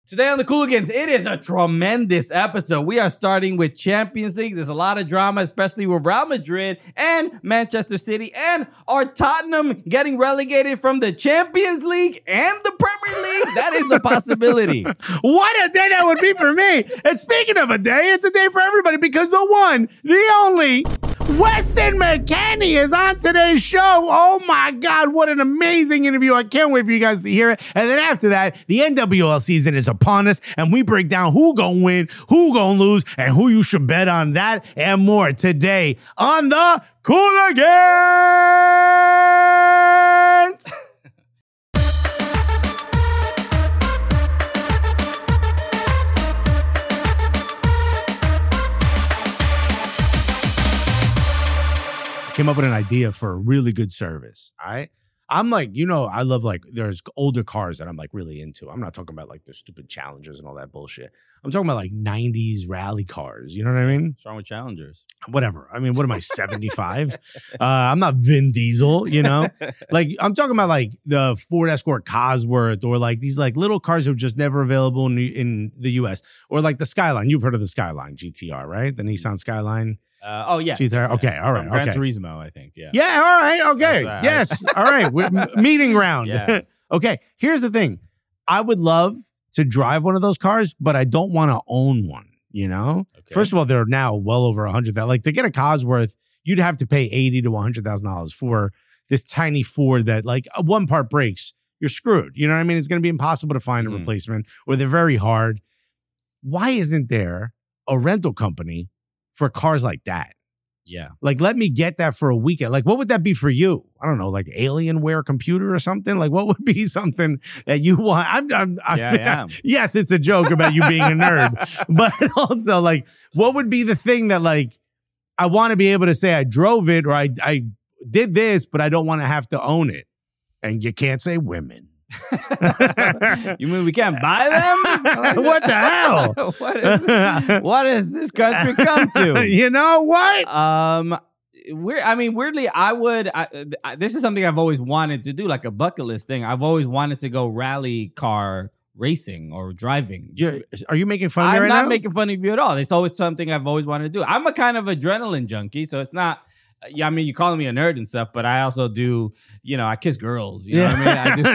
Today on the Cooligans, it is a tremendous episode. We are starting with Champions League. There's a lot of drama, especially with Real Madrid and Manchester City. And are Tottenham getting relegated from the Champions League and the Premier League? That is a possibility. What a day that would be for me. And speaking of a day, it's a day for everybody because the one, the only, Weston McKennie is on today's show. Oh my God, what an amazing interview. I can't wait for you guys to hear it. And then after that, the NWL season is upon us and we break down who gonna win, who gonna lose, and who you should bet on. That and more today on the Cooligans. Came up with an idea for a really good service. All right. I'm like, I love there's older cars that I'm like really into. I'm not talking about like the stupid Challengers and all that bullshit. I'm talking about like 90s rally cars. You know what I mean? What's wrong with Challengers? Whatever. I mean, what am I, 75? I'm not Vin Diesel, Like I'm talking about like the Ford Escort Cosworth or like these like little cars that are just never available in the US. Or like the Skyline. You've heard of the Skyline GTR, right? The Nissan Skyline. Yes. Okay, all right. Gran Turismo, I think. Yeah. Yeah, all right, okay. Yes, all right. Meeting round. Yeah. Okay, here's the thing. I would love to drive one of those cars, but I don't want to own one, Okay. First of all, they're now well over $100,000. Like to get a Cosworth, you'd have to pay $80,000 to $100,000 for this tiny Ford that like one part breaks, you're screwed. You know what I mean? It's going to be impossible to find a replacement or they're very hard. Why isn't there a rental company for cars like that? Yeah. Like, let me get that for a weekend. Like, what would that be for you? I don't know, like Alienware computer or something? Like, what would be something that you want? Yes, it's a joke about you being a nerd. But also, like, what would be the thing that, like, I want to be able to say I drove it or I did this, but I don't want to have to own it? And you can't say women. You mean we can't buy them? What the hell? What has this country come to? You know what? Weirdly, this is something I've always wanted to do, like a bucket list thing. I've always wanted to go rally car racing or driving. Are you making fun of me right now? I'm not making fun of you at all. It's always something I've always wanted to do. I'm a kind of adrenaline junkie, so it's not. Yeah, I mean, you're calling me a nerd and stuff, but I also do, I kiss girls. You know what I mean?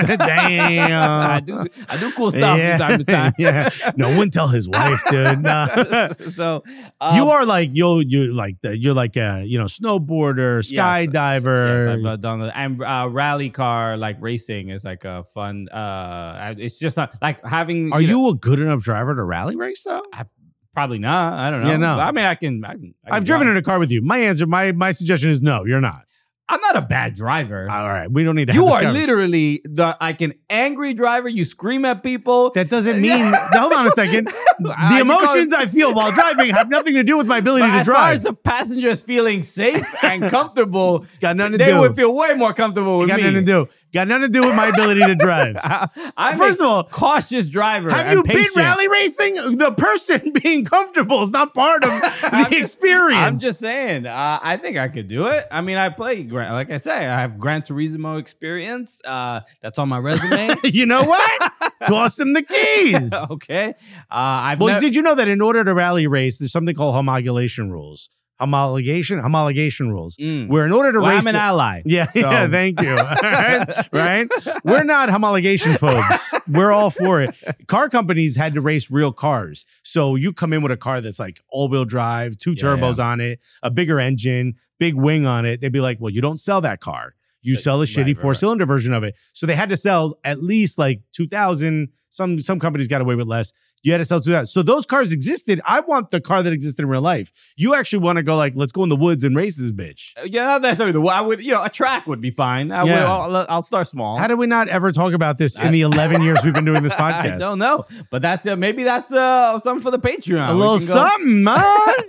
I do cool stuff from time to time. Yeah. No one tell his wife, dude. No. So you are like you're like a snowboarder, skydiver. Yes, I've done that. And rally car like racing is like a fun. It's just not like having. Are you a good enough driver to rally race though? Probably not. I don't know. Yeah, no. I mean, I can I've driven in a car with you. My answer, my suggestion is no, you're not. I'm not a bad driver. All right. We don't need to You have are literally an angry driver. You scream at people. That doesn't mean... Hold on a second. The emotions I feel while driving have nothing to do with my ability to drive. As far as the passengers feeling safe and comfortable, it's got nothing to do. They would feel way more comfortable with me. Got nothing to do with my ability to drive. I'm First of all, cautious driver. Have you been rally racing? The person being comfortable is not part of the experience. I'm just saying. I think I could do it. I mean, I play, like I say, I have Gran Turismo experience. That's on my resume. You know what? Toss him the keys. Okay. Did you know that in order to rally race, there's something called homologation rules? Homologation rules. Where in order to race, I'm an ally. Yeah, so. Yeah. Thank you. Right? We're not homologation phobes. We're all for it. Car companies had to race real cars, so you come in with a car that's like all-wheel drive, two turbos on it, a bigger engine, big wing on it. They'd be like, "Well, you don't sell that car. You sell a shitty four-cylinder version of it." So they had to sell at least like 2,000. Some companies got away with less. You had to sell to that. So those cars existed. I want the car that existed in real life. You actually want to go like, let's go in the woods and race this bitch. Yeah, not necessarily. I would, a track would be fine. I'll start small. How did we not ever talk about this in the 11 years we've been doing this podcast? I don't know, but that's maybe that's something for the Patreon. A little something, man.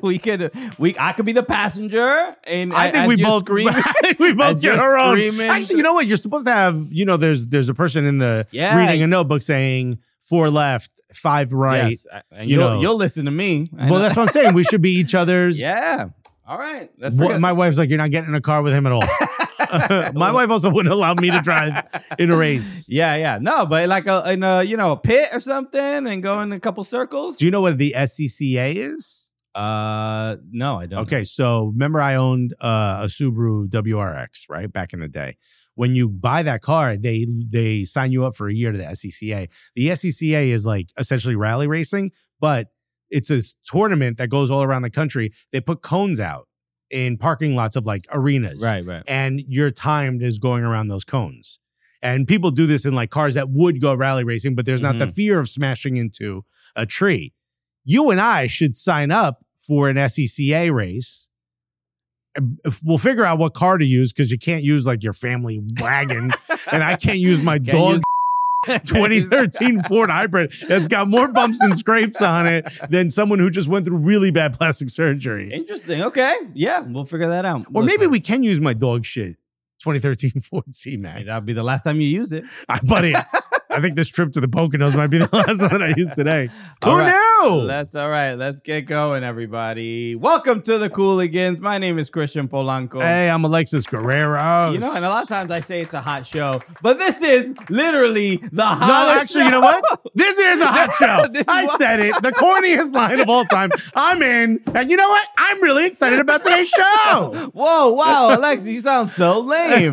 I could be the passenger, and I think we both get our own. Actually, you know what? You're supposed to have. There's a person in the reading a notebook saying 4 left, 5 right. Yes, and you'll listen to me. Well, that's what I'm saying. We should be each other's. Yeah. All right. My wife's like, you're not getting in a car with him at all. My wife also wouldn't allow me to drive in a race. Yeah. No, but like in a pit or something and go in a couple circles. Do you know what the SCCA is? No, I don't. Okay, so remember I owned a Subaru WRX, right? Back in the day. When you buy that car, they sign you up for a year to the SCCA. The SCCA is like essentially rally racing, but it's a tournament that goes all around the country. They put cones out in parking lots of like arenas. Right. And you're timed as going around those cones. And people do this in like cars that would go rally racing, but there's not the fear of smashing into a tree. You and I should sign up for an SCCA race. We'll figure out what car to use because you can't use like your family wagon and I can't use my dog 2013 Ford Hybrid that's got more bumps and scrapes on it than someone who just went through really bad plastic surgery. Interesting. Okay. Yeah, we'll figure that out. Or maybe we can use my dog shit 2013 Ford C-Max. That'll be the last time you use it. Buddy, I think this trip to the Poconos might be the last one I use today. Who knew? That's all right. Let's get going, everybody. Welcome to the Cooligans. My name is Christian Polanco. Hey, I'm Alexis Guerrero. You know, and a lot of times I say it's a hot show, but this is literally the hottest No, actually, show. you know what? This is a hot show. I said it. The corniest line of all time. I'm in. And you know what? I'm really excited about today's show. Whoa, wow, Alexis, you sound so lame.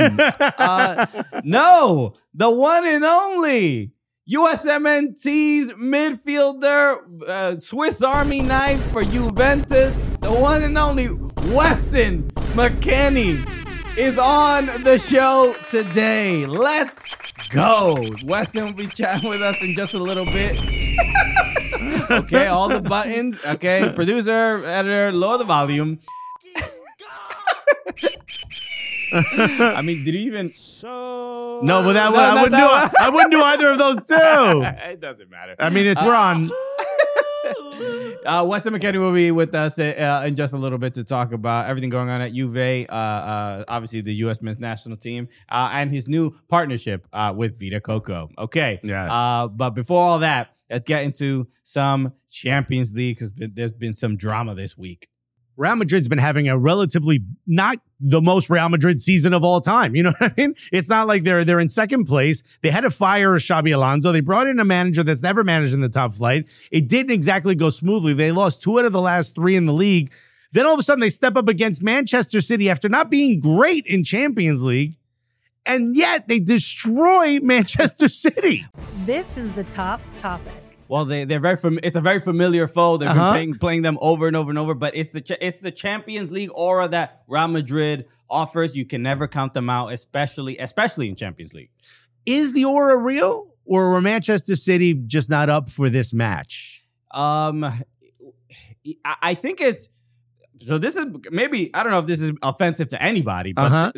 No, the one and only USMNT's midfielder, Swiss Army knife for Juventus, the one and only Weston McKennie is on the show today. Let's go. Weston will be chatting with us in just a little bit. Okay, all the buttons. Okay, producer, editor, lower the volume. I mean, did you even? No, but I wouldn't do either of those two. It doesn't matter. I mean, we're on. Weston McKennie will be with us in just a little bit to talk about everything going on at Juve, obviously the U.S. men's national team, and his new partnership with Vita Coco. Okay. Yes. But before all that, let's get into some Champions League because there's been some drama this week. Real Madrid's been having a relatively not the most Real Madrid season of all time. You know what I mean? It's not like they're in second place. They had to fire Xabi Alonso. They brought in a manager that's never managed in the top flight. It didn't exactly go smoothly. They lost 2 out of the last 3 in the league. Then all of a sudden they step up against Manchester City after not being great in Champions League. And yet they destroy Manchester City. This is the top topic. Well, they're very it's a very familiar foe. They've been playing them over and over and over. But it's the Champions League aura that Real Madrid offers. You can never count them out, especially in Champions League. Is the aura real, or were Manchester City just not up for this match? I think it's so. This is maybe I don't know if this is offensive to anybody, but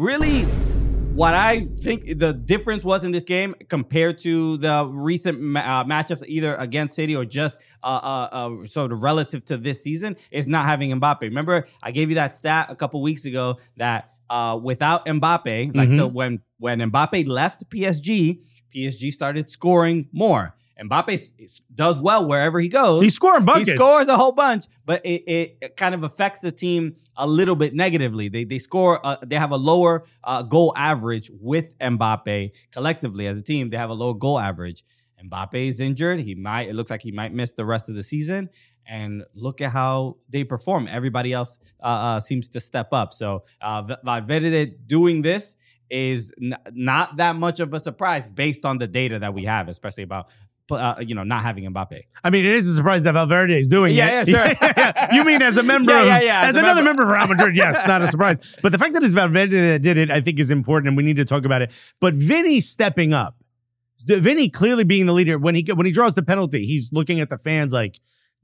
what I think the difference was in this game compared to the recent matchups, either against City or just sort of relative to this season, is not having Mbappe. Remember, I gave you that stat a couple weeks ago that without Mbappe, so when Mbappe left PSG started scoring more. Mbappe does well wherever he goes. He's scoring buckets. He scores a whole bunch, but it kind of affects the team a little bit negatively. They score. They have a lower goal average with Mbappe collectively as a team. They have a lower goal average. Mbappe is injured. It looks like he might miss the rest of the season. And look at how they perform. Everybody else seems to step up. So Valverde doing this is not that much of a surprise based on the data that we have, especially about not having Mbappe. I mean, it is a surprise that Valverde is doing it. Yeah, sure. You mean as a member as another member of Real Madrid, yes, not a surprise. But the fact that it's Valverde that did it, I think is important, and we need to talk about it. But Vinny stepping up. Vinny clearly being the leader. When he draws the penalty, he's looking at the fans like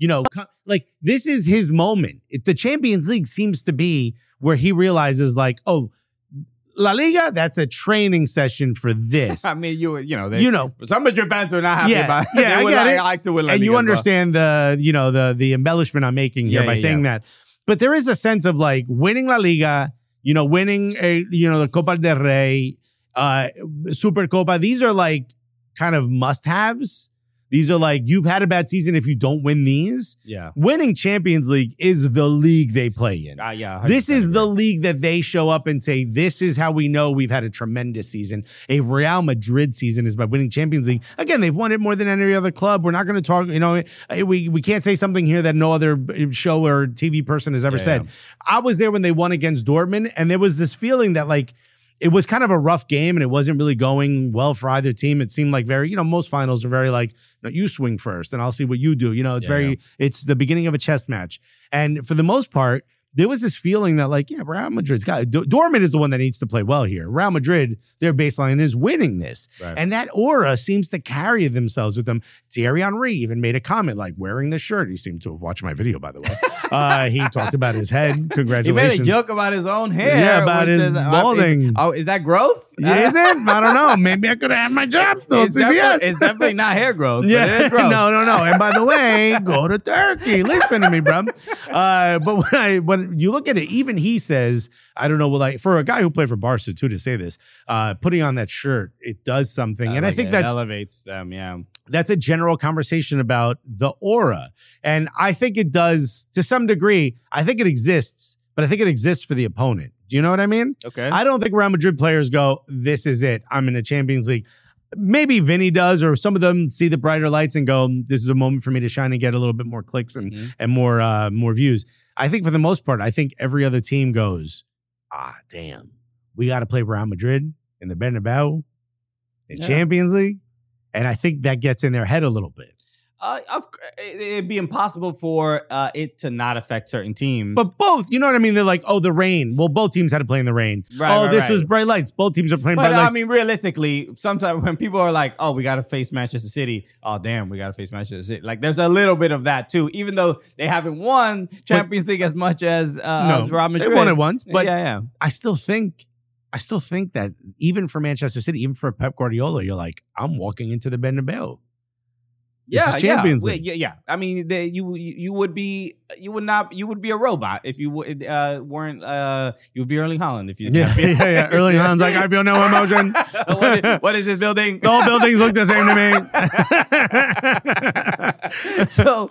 this is his moment. The Champions League seems to be where he realizes like, oh, La Liga, that's a training session for this. I mean, some Madrid fans are not happy about it. Yeah, they would I get like to win La and Liga you understand the embellishment I'm making here by saying that. But there is a sense of like winning La Liga, winning the Copa del Rey, Super Copa. These are like kind of must-haves. These are like, you've had a bad season if you don't win these. Yeah. Winning Champions League is the league they play in. Yeah. This is the league that they show up and say, this is how we know we've had a tremendous season. A Real Madrid season is by winning Champions League. Again, they've won it more than any other club. We're not going to talk, we can't say something here that no other show or TV person has ever said. I was there when they won against Dortmund, and there was this feeling that like, it was kind of a rough game and it wasn't really going well for either team. It seemed like very, most finals are very like, no, you swing first and I'll see what you do. It's the beginning of a chess match. And for the most part, there was this feeling that like, Real Madrid's got Dortmund is the one that needs to play well here. Real Madrid, their baseline is winning this. Right. And that aura seems to carry themselves with them. Thierry Henry even made a comment like wearing the shirt. He seemed to have watched my video, by the way. He talked about his head. Congratulations. He made a joke about his own hair. Yeah, about his balding. Is that growth? Is it? I don't know. Maybe I could have had my job still. It's definitely not hair growth. Yeah. But it is growth. No. And by the way, go to Turkey. Listen to me, bro. But when you look at it, even he says, I don't know, like for a guy who played for Barca too to say this, putting on that shirt, it does something. And I think that elevates them. Yeah. That's a general conversation about the aura. And I think it does to some degree. I think it exists, but I think it exists for the opponent. Do you know what I mean? Okay. I don't think Real Madrid players go, this is it. I'm in the Champions League. Maybe Vinny does, or some of them see the brighter lights and go, this is a moment for me to shine and get a little bit more clicks and more views. I think for the most part, I think every other team goes, damn, we got to play Real Madrid in the Bernabeu in Champions League. And I think that gets in their head a little bit. It'd be impossible for it to not affect certain teams. But both, you know what I mean? They're like, the rain. Well, both teams had to play in the rain. This was bright lights. Both teams are playing bright lights. I mean, realistically, sometimes when people are like, we got to face Manchester City. Oh, damn, we got to face Manchester City. Like, there's a little bit of that, too. Even though they haven't won Champions League as much as Real Madrid. They won it once. But yeah. I still think that even for Manchester City, even for Pep Guardiola, you're like, I'm walking into the Bernabeu. This is Champions League. Yeah. I mean, you would be a robot if you weren't. You would be Erling Haaland if you. Yeah. Erling Haaland's like, I feel no emotion. What is this building? All buildings look the same to me. So,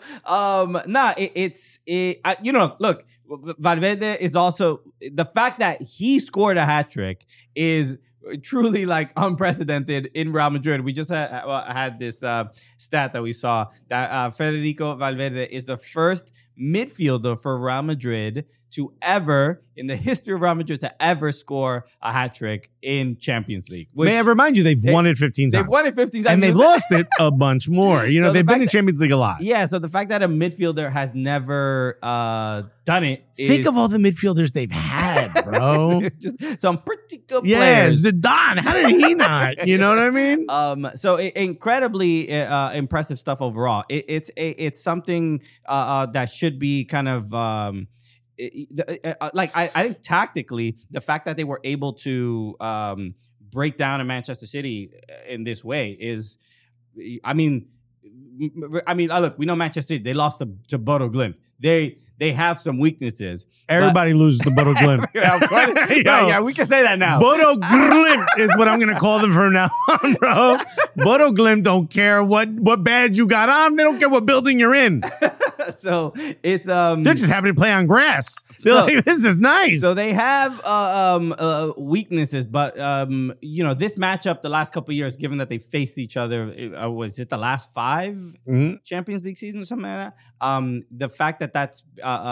look, Valverde is also the fact that he scored a hat trick is truly like unprecedented in Real Madrid. We just had this stat that we saw that Federico Valverde is the first midfielder for Real Madrid to ever, in the history of Real Madrid, to ever score a hat trick in Champions League. May I remind you, they've won it 15 times. They've won it 15 times. And they've lost it a bunch more. They've been in Champions League a lot. Yeah, so the fact that a midfielder has never done it Think of all the midfielders they've had, bro. Just some pretty good yeah, players. Zidane. How did he not? You know what I mean? So incredibly impressive stuff overall. It's something that should be kind of I think tactically the fact that they were able to break down a Manchester City in this way is, I mean, look, we know Manchester City, they lost to Bodo Glimt. They have some weaknesses. Everybody loses to Bodo Glimt. Yeah, we can say that now. Bodo Glimt is what I'm going to call them from now on, bro. Bodo Glimt don't care what badge you got on. They don't care what building you're in. So it's they're just happy to play on grass. They're like, this is nice. So they have weaknesses, but this matchup the last couple of years, given that they faced each other, was it the last 5 Champions League seasons or something like that? The fact that that's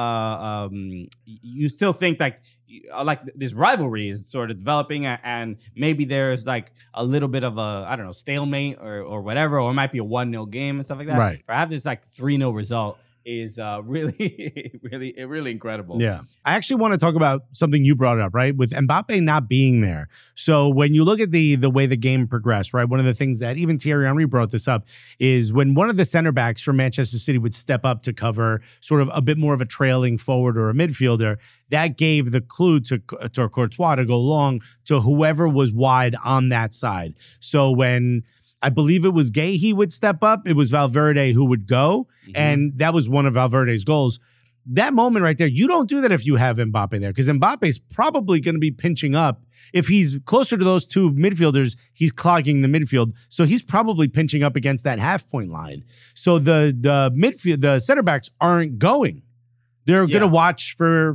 you still think like this rivalry is sort of developing, and maybe there's like a little bit of a stalemate or whatever, or it might be a 1-0 game and stuff like that. Right. Perhaps it's like 3-0 result is really incredible. Yeah. I actually want to talk about something you brought up, right? With Mbappe not being there. So when you look at the way the game progressed, right? One of the things that even Thierry Henry brought this up is when one of the center backs from Manchester City would step up to cover sort of a bit more of a trailing forward or a midfielder, that gave the clue to Courtois to go long to whoever was wide on that side. So when I believe it was Gay, he would step up. It was Valverde who would go. Mm-hmm. And that was one of Valverde's goals. That moment right there, you don't do that if you have Mbappe there, because Mbappe's probably going to be pinching up. If he's closer to those two midfielders, he's clogging the midfield. So he's probably pinching up against that half-point line. So the midfield, the center backs aren't going. They're going to watch for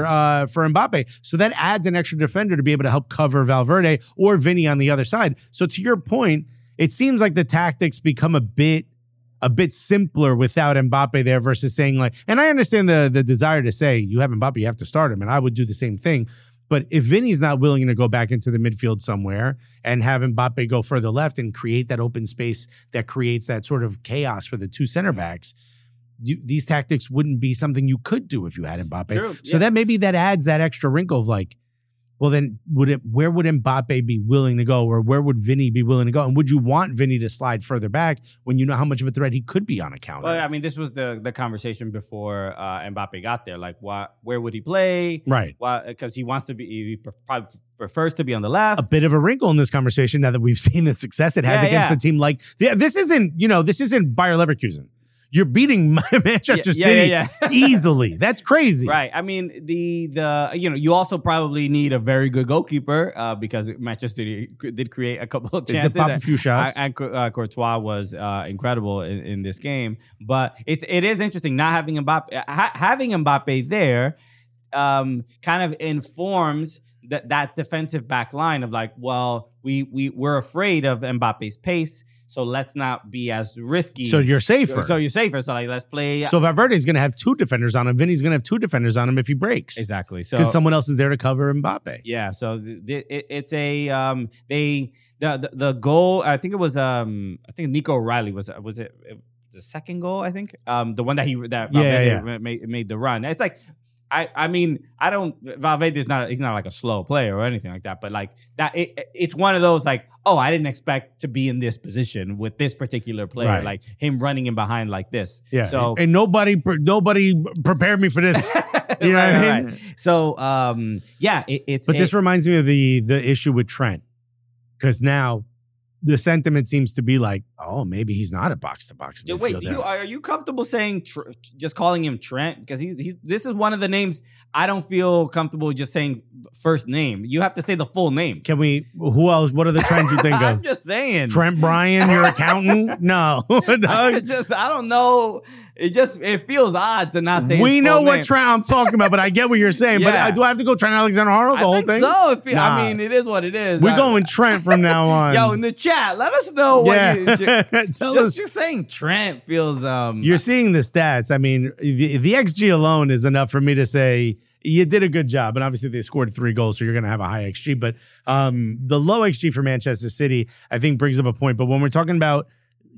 Mbappe. So that adds an extra defender to be able to help cover Valverde or Vinny on the other side. So to your point, it seems like the tactics become a bit simpler without Mbappe there versus saying like, and I understand the desire to say you have Mbappe, you have to start him, and I would do the same thing. But if Vinny's not willing to go back into the midfield somewhere and have Mbappe go further left and create that open space that creates that sort of chaos for the two center backs, these tactics wouldn't be something you could do if you had Mbappe. True, so that maybe that adds that extra wrinkle of like, well, then where would Mbappe be willing to go, or where would Vinny be willing to go? And would you want Vinny to slide further back when you know how much of a threat he could be on a counter? Well, I mean, this was the conversation before Mbappe got there. Like, where would he play? Right. Because he wants to be, he probably prefers to be on the left. A bit of a wrinkle in this conversation now that we've seen the success it has against a team like this isn't Bayer Leverkusen. You're beating Manchester City easily. That's crazy. Right. I mean, you also probably need a very good goalkeeper because Manchester City did create a couple of chances. They did pop a few shots. And Courtois was incredible in this game. But it is interesting not having Mbappe. Having Mbappe there kind of informs that defensive back line of like, well, we're afraid of Mbappe's pace. So let's not be as risky. So you're safer. So like, let's play. So Valverde's going to have two defenders on him. Vinny's going to have two defenders on him if he breaks. Exactly. So because someone else is there to cover Mbappe. Yeah. So it's a the goal. I think it was Nico O'Reilly was it the second goal? I think the one that Valverde made the run. It's like. I mean, Valverde's he's not like a slow player or anything like that, but like that, it's one of those like, oh, I didn't expect to be in this position with this particular player, right. Like him running in behind like this. Yeah. So and nobody prepared me for this. You know what I mean? Right. So, it's. But this reminds me of the issue with Trent, because now the sentiment seems to be like, oh, maybe he's not a box-to-box midfielder. Wait, are you comfortable saying just calling him Trent? Because this is one of the names I don't feel comfortable just saying first name. You have to say the full name. Can we? Who else? What are the trends you think of? I'm just saying. Trent Bryan, your accountant? No. I don't know. It feels odd to not say. We his know full what name. Trent I'm talking about, but I get what you're saying. Yeah. But do I have to go Trent Alexander-Arnold the whole thing? So. Nah. I mean, it is what it is. We're going Trent from now on. Yo, in the chat, let us know what Tell us. you're saying Trent feels. You're seeing the stats. I mean, the XG alone is enough for me to say you did a good job. And obviously they scored 3 goals, so you're going to have a high XG. But the low XG for Manchester City, I think, brings up a point. But when we're talking about,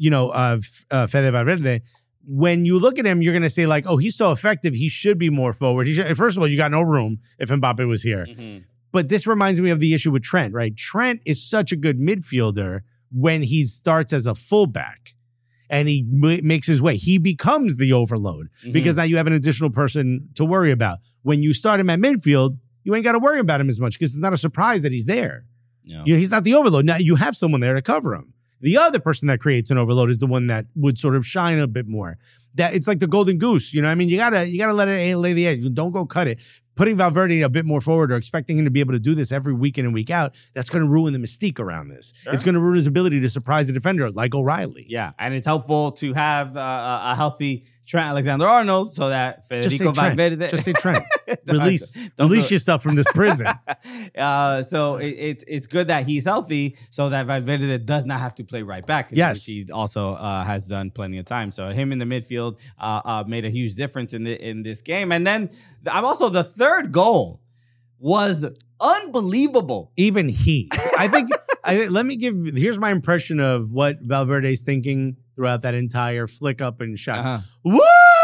Fede Valverde, when you look at him, you're going to say like, oh, he's so effective. He should be more forward. First of all, you got no room if Mbappe was here. Mm-hmm. But this reminds me of the issue with Trent, right? Trent is such a good midfielder when he starts as a fullback and he makes his way. He becomes the overload because now you have an additional person to worry about. When you start him at midfield, you ain't got to worry about him as much because it's not a surprise that he's there. No. He's not the overload. Now you have someone there to cover him. The other person that creates an overload is the one that would sort of shine a bit more. That it's like the golden goose, you know what I mean? You gotta let it lay the egg. Don't go cut it. Putting Valverde a bit more forward or expecting him to be able to do this every week in and week out, that's going to ruin the mystique around this. Sure. It's going to ruin his ability to surprise a defender like O'Reilly. Yeah, and it's helpful to have a healthy Trent Alexander-Arnold so that Federico Valverde... Just say Trent. Release yourself from this prison. So it's good that he's healthy so that Valverde does not have to play right back. Yes. Which he also has done plenty of times. So him in the midfield made a huge difference in this game. And then I'm also the third goal was unbelievable. Even I think here's my impression of what Valverde's thinking throughout that entire flick up and shot. Uh-huh. Woo!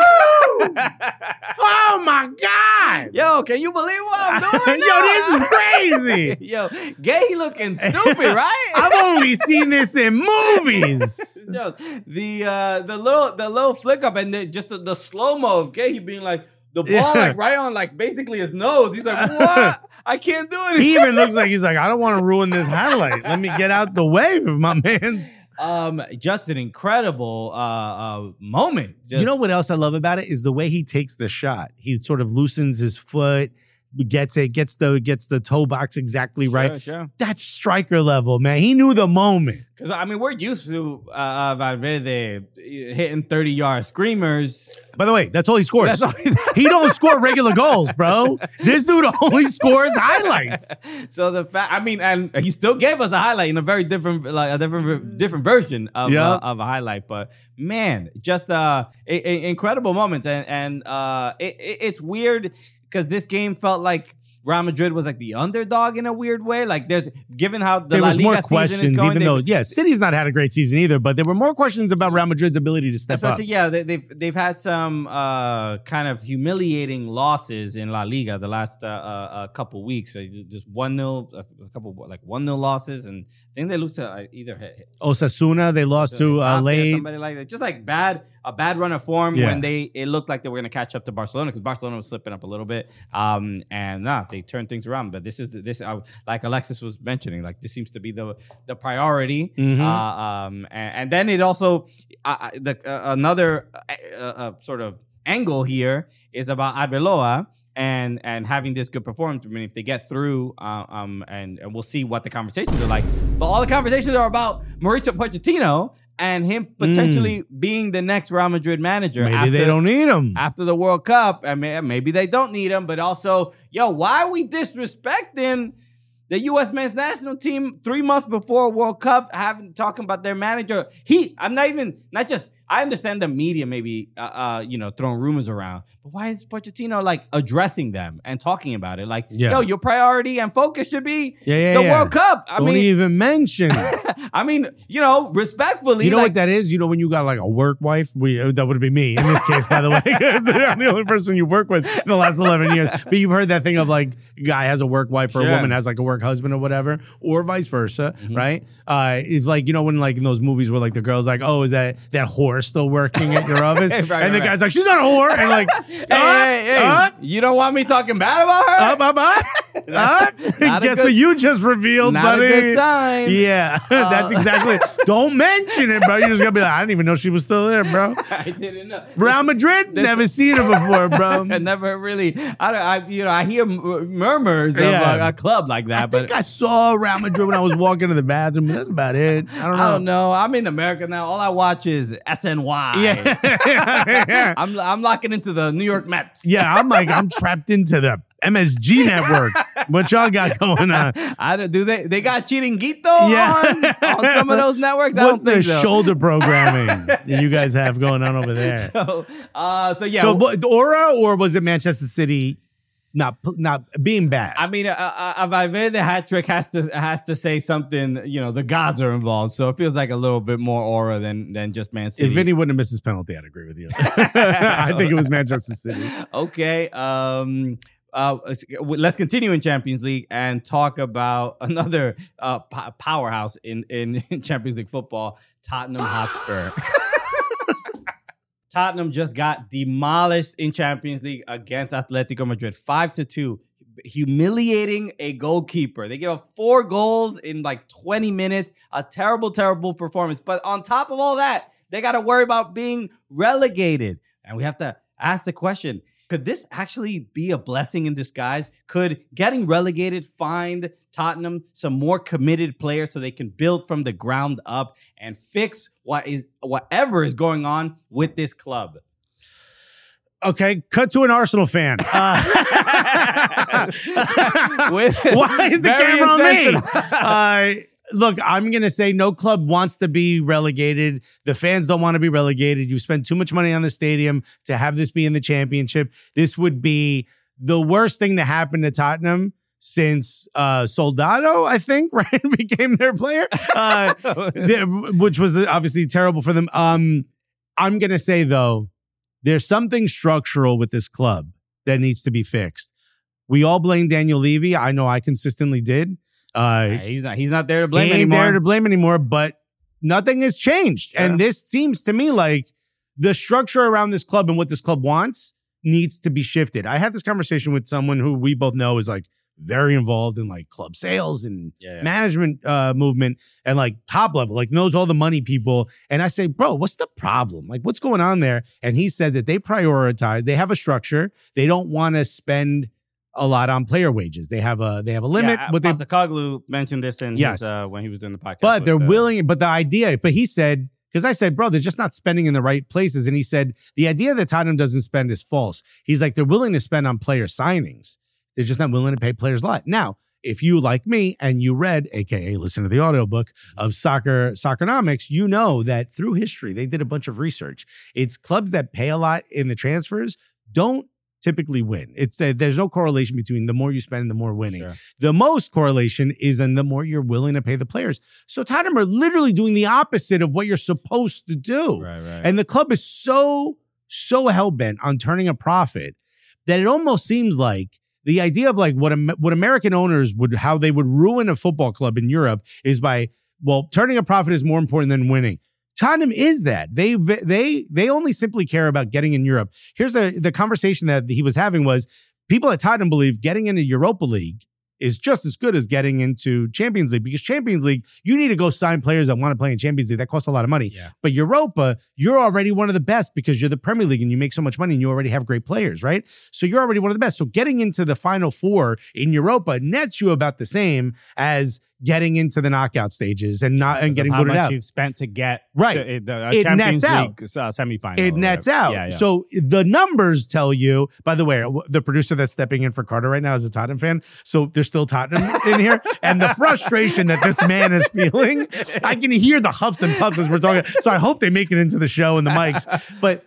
Oh my God! Yo, can you believe what I'm doing? Yo, this is crazy. Yo, Gay looking stupid, right? I've only seen this in movies. Yo, the little flick up and just the slow mo of Gay being like, the ball like right on like basically his nose. He's like, what? I can't do it. He even looks like he's like, I don't want to ruin this highlight. Let me get out the way of my man's. Just an incredible moment. You know what else I love about it is the way he takes the shot. He sort of loosens his foot, gets the toe box exactly right. Sure. That's striker level, man. He knew the moment. Because, I mean, we're used to Valverde hitting 30-yard screamers. By the way, that's all he scores. That's all He don't score regular goals, bro. This dude only scores highlights. So the fact, I mean, and he still gave us a highlight in a very different, like a different version of a highlight. But man, just incredible moments, and it's weird because this game felt like Real Madrid was like the underdog in a weird way. Like, given how the La Liga season is going, even though City's not had a great season either, but there were more questions about Real Madrid's ability to step up. Yeah, they've had some kind of humiliating losses in La Liga the last couple weeks. So just 1-0, a couple like 1-0 losses, and I think they lose to either Osasuna. They lost to late. Somebody like that. Just like a bad run of form when it looked like they were going to catch up to Barcelona because Barcelona was slipping up a little bit. They turned things around. But this like Alexis was mentioning, like this seems to be the priority. Mm-hmm. And then it also another sort of angle here is about Arbeloa and having this good performance. I mean, if they get through, and we'll see what the conversations are like. But all the conversations are about Mauricio Pochettino and him potentially being the next Real Madrid manager. Maybe they don't need him. After the World Cup. I mean, maybe they don't need him, but also, why are we disrespecting the U.S. men's national team 3 months before World Cup, talking about their manager? I understand the media maybe, throwing rumors around, but why is Pochettino like addressing them and talking about it? Like, your priority and focus should be the World Cup. Don't even mention. I mean, respectfully. You know what that is? When you got like a work wife, that would be me in this case, by the way, because I'm the only person you work with in the last 11 years. But you've heard that thing of like a guy has a work wife or a woman has like a work husband or whatever, or vice versa, right? It's like, when like in those movies where like the girl's like, oh, is that whore still working at your office? And the guy's like, she's not a whore. And like, hey, you don't want me talking bad about her? Guess what you just revealed, not buddy? A good sign. Yeah, that's exactly. Don't mention it, bro. You're just gonna be like, I didn't even know she was still there, bro. I didn't know. Real Madrid, never seen her before, bro. I never really. I hear murmurs of a club like that. I think I saw Real Madrid when I was walking to the bathroom. But that's about it. I don't know. I'm in America now. All I watch is SNY. Yeah. I'm locking into the New York Mets. Yeah, I'm trapped into the MSG network. What y'all got going on? They got Chiringuito on some of those networks? What's the shoulder programming that you guys have going on over there? So Aura, or was it Manchester City not being bad? I mean, a Valverde hat trick has to say something. The gods are involved, so it feels like a little bit more aura than just Man City. If Vinny wouldn't have missed his penalty, I'd agree with you. I think it was Manchester City. Okay. Let's continue in Champions League and talk about another powerhouse in Champions League football, Tottenham Hotspur. Tottenham just got demolished in Champions League against Atletico Madrid, 5-2, humiliating a goalkeeper. They gave up 4 goals in like 20 minutes, a terrible, terrible performance. But on top of all that, they got to worry about being relegated. And we have to ask the question, could this actually be a blessing in disguise? Could getting relegated find Tottenham some more committed players so they can build from the ground up and fix whatever is going on with this club? Okay, cut to an Arsenal fan. Why is the camera on me? Look, I'm going to say no club wants to be relegated. The fans don't want to be relegated. You spend too much money on the stadium to have this be in the championship. This would be the worst thing to happen to Tottenham since Soldado, I think, right, became their player, which was obviously terrible for them. I'm going to say, though, there's something structural with this club that needs to be fixed. We all blame Daniel Levy. I know I consistently did. He's not there to blame anymore. He ain't there to blame anymore, but nothing has changed. Yeah. And this seems to me like the structure around this club and what this club wants needs to be shifted. I had this conversation with someone who we both know is like very involved in like club sales and management movement and like top level, like knows all the money people. And I say, bro, what's the problem? Like, what's going on there? And he said that they prioritize, they have a structure. They don't want to spend a lot on player wages. They have a limit. Yeah, but Postecoglou mentioned this in his, when he was doing the podcast. But they're willing, but the idea, but he said, because I said, bro, they're just not spending in the right places. And he said, the idea that Tottenham doesn't spend is false. He's like, they're willing to spend on player signings. They're just not willing to pay players a lot. Now, if you, like me, and you read, AKA listen to the audiobook of Soccernomics, you know that through history, they did a bunch of research. It's clubs that pay a lot in the transfers don't typically win. It's there's no correlation between the more you spend and the more winning. Sure. The most correlation is in the more you're willing to pay the players. So Tottenham are literally doing the opposite of what you're supposed to do. Right. And the club is so hell-bent on turning a profit that it almost seems like the idea of like what American owners how they would ruin a football club in Europe is by, well, turning a profit is more important than winning. Tottenham is that. They only simply care about getting in Europe. Here's the conversation that he was having was people at Tottenham believe getting into Europa League is just as good as getting into Champions League, because Champions League, you need to go sign players that want to play in Champions League. That costs a lot of money. Yeah. But Europa, you're already one of the best because you're the Premier League and you make so much money and you already have great players, right? So you're already one of the best. So getting into the Final Four in Europa nets you about the same as getting into the knockout stages and getting booted out. How much you've spent to get to the it Champions nets out. League semifinal. It nets out. Yeah. So the numbers tell you, by the way, the producer that's stepping in for Carter right now is a Tottenham fan. So there's still Tottenham in here. And the frustration that this man is feeling, I can hear the huffs and puffs as we're talking. So I hope they make it into the show and the mics. But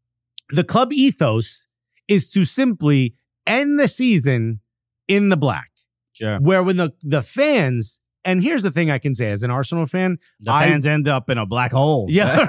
the club ethos is to simply end the season in the black. Sure. Where when the fans, and here's the thing I can say as an Arsenal fan, the fans end up in a black hole. Yeah,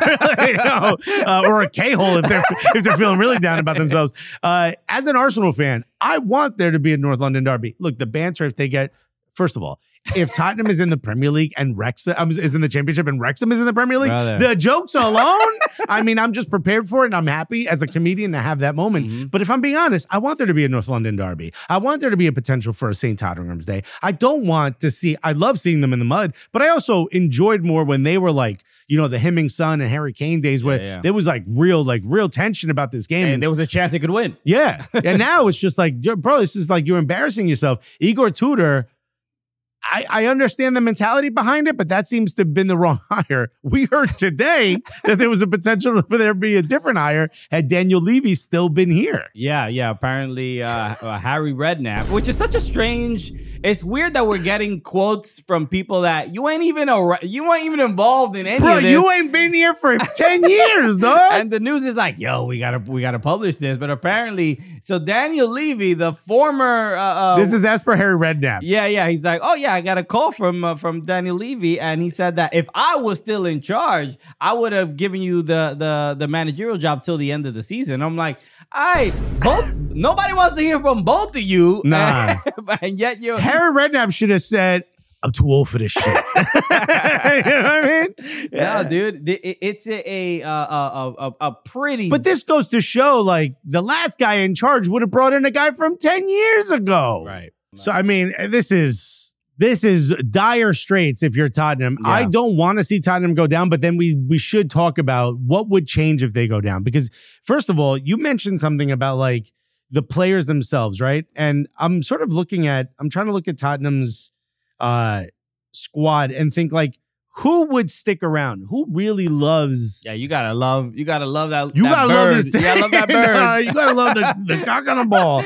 or a K-hole if they're feeling really down about themselves. As an Arsenal fan, I want there to be a North London derby. Look, the banter, if they get, first of all, if Tottenham is in the Premier League and Wrexham is in the Championship and Wrexham is in the Premier League, the jokes alone, I mean, I'm just prepared for it and I'm happy as a comedian to have that moment. Mm-hmm. But if I'm being honest, I want there to be a North London derby. I want there to be a potential for a St. Tottenham's Day. I don't want to see, I love seeing them in the mud, but I also enjoyed more when they were like, you know, the Heung-min Son and Harry Kane days where there was like real tension about this game. And there was a chance they could win. Yeah. And now it's just like, bro, this is like you're embarrassing yourself. Igor Tudor, I understand the mentality behind it, but that seems to have been the wrong hire. We heard today that there was a potential for there to be a different hire had Daniel Levy still been here. Yeah. Apparently, Harry Redknapp, which is such a strange. It's weird that we're getting quotes from people that you weren't even involved in any of this. You ain't been here for 10 years, dog. And the news is like, yo, we gotta publish this. But apparently, so Daniel Levy, the former, this is as per Harry Redknapp. Yeah. He's like, oh yeah, I got a call from Daniel Levy, and he said that if I was still in charge, I would have given you the managerial job till the end of the season. I'm like, nobody wants to hear from both of you. Nah. And yet you're Harry Redknapp should have said, I'm too old for this shit. You know what I mean? Yeah, dude. It's a pretty. But this goes to show, like, the last guy in charge would have brought in a guy from 10 years ago. Right. So, I mean, this is dire straits if you're Tottenham. Yeah. I don't want to see Tottenham go down, but then we should talk about what would change if they go down. Because, first of all, you mentioned something about, like, the players themselves, right? And I'm trying to look at Tottenham's squad and think, like, who would stick around? Who really loves? Yeah, you gotta love that. You gotta love this. You gotta love that bird. You gotta love the cock on the ball.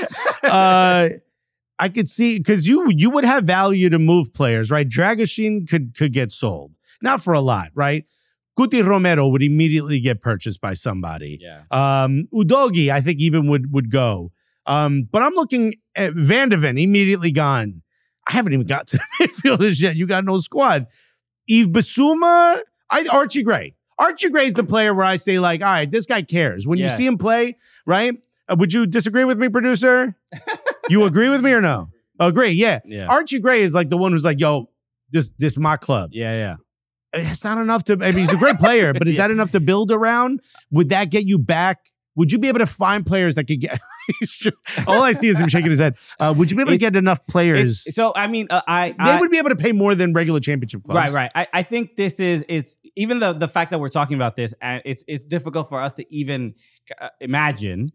I could see, because you would have value to move players, right? Dragoshin could get sold, not for a lot, right? Guti Romero would immediately get purchased by somebody. Yeah. Udogi, I think, even would go. But I'm looking at Van de Ven, immediately gone. I haven't even got to the midfielders yet. You got no squad. Yves Bissouma, Archie Gray. Archie Gray's the player where I say, like, all right, this guy cares. When you see him play, right? Would you disagree with me, producer? You agree with me or no? Agree, yeah. Archie Gray is like the one who's like, yo, this my club. Yeah. It's not enough to, I mean, he's a great player, but is that enough to build around? Would that get you back would you be able to find players that could get? All I see is him shaking his head. Would you be able to get enough players? So I mean, they would be able to pay more than regular championship clubs. Right. I think this is it's even the fact that we're talking about this, and it's difficult for us to even imagine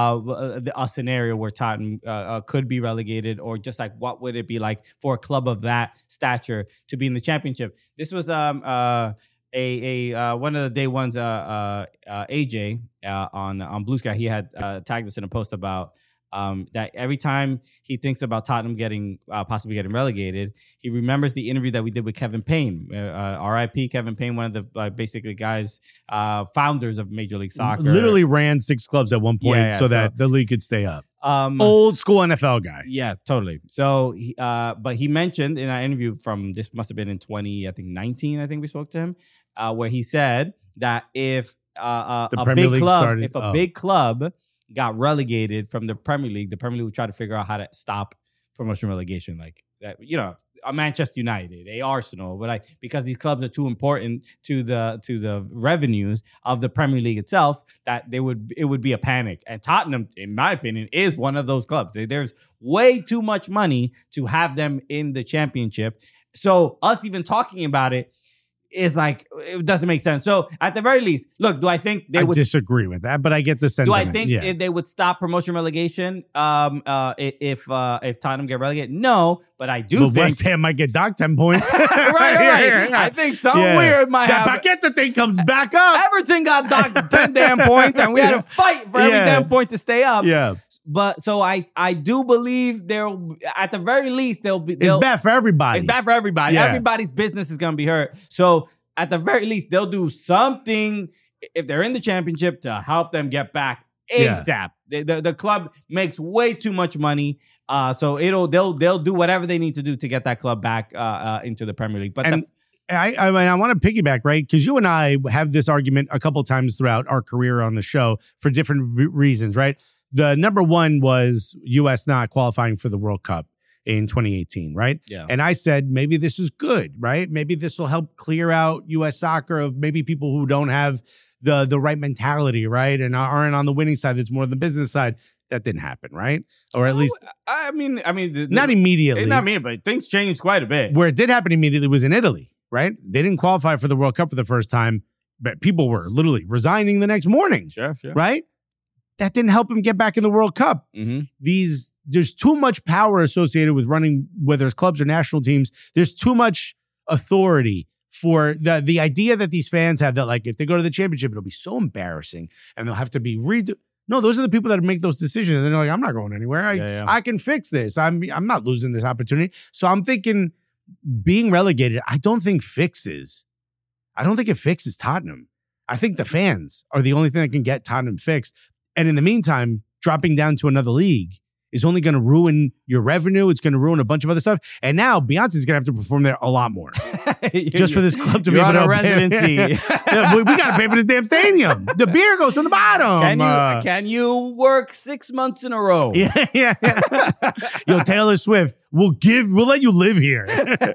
a scenario where Tottenham could be relegated, or just like what would it be like for a club of that stature to be in the championship. This was one of the day ones, AJ on Blue Sky. He had tagged us in a post about that every time he thinks about Tottenham possibly getting relegated, he remembers the interview that we did with Kevin Payne, R.I.P. Kevin Payne, one of the basically guys, founders of Major League Soccer. Literally ran 6 clubs at one point so that the league could stay up. Old school NFL guy. Yeah, totally. So, but he mentioned in our interview this must have been in 2019, I think we spoke to him, where he said that if a big club got relegated from the Premier League would try to figure out how to stop promotion relegation, like that, a Manchester United, a Arsenal, but because these clubs are too important to the revenues of the Premier League itself, that it would be a panic. And Tottenham, in my opinion, is one of those clubs. There's way too much money to have them in the championship. So us even talking about it is like, it doesn't make sense. So at the very least, look, do I think they would disagree with that, but I get the sentiment. Do I think if they would stop promotion relegation if Tottenham get relegated? No, but I do think West Ham might get docked 10 points. right. I think something weird might happen. That Paqueta thing comes back up. Everton got docked 10 damn points, and we had to fight for every damn point to stay up. Yeah. But so I do believe at the very least it's bad for everybody. It's bad for everybody. Yeah. Everybody's business is gonna be hurt. So at the very least, they'll do something if they're in the championship to help them get back ASAP. Yeah. The club makes way too much money. So they'll do whatever they need to do to get that club back into the Premier League. But I mean, I want to piggyback, right? Because you and I have this argument a couple of times throughout our career on the show for different reasons, right? The number one was U.S. not qualifying for the World Cup in 2018, right? Yeah. And I said, maybe this is good, right? Maybe this will help clear out U.S. soccer of maybe people who don't have the right mentality, right? And aren't on the winning side. That's more on the business side. That didn't happen, right? Or at least... I mean, not immediately. Not me, but things changed quite a bit. Where it did happen immediately was in Italy, right? They didn't qualify for the World Cup for the first time, but people were literally resigning the next morning. Sure. Right? That didn't help him get back in the World Cup. Mm-hmm. There's too much power associated with running, whether it's clubs or national teams. There's too much authority for the idea that these fans have that, like, if they go to the championship, it'll be so embarrassing and they'll have to be No, those are the people that make those decisions. And they're like, I'm not going anywhere. I can fix this. I'm not losing this opportunity. So I'm thinking being relegated, I don't think it fixes Tottenham. I think the fans are the only thing that can get Tottenham fixed. And in the meantime, dropping down to another league is only going to ruin your revenue. It's going to ruin a bunch of other stuff. And now Beyonce's going to have to perform there a lot more. Just for this club to be able to on a residency. Yeah, we got to pay for this damn stadium. The beer goes from the bottom. Can you work 6 months in a row? Yeah. Yo, Taylor Swift, we'll let you live here.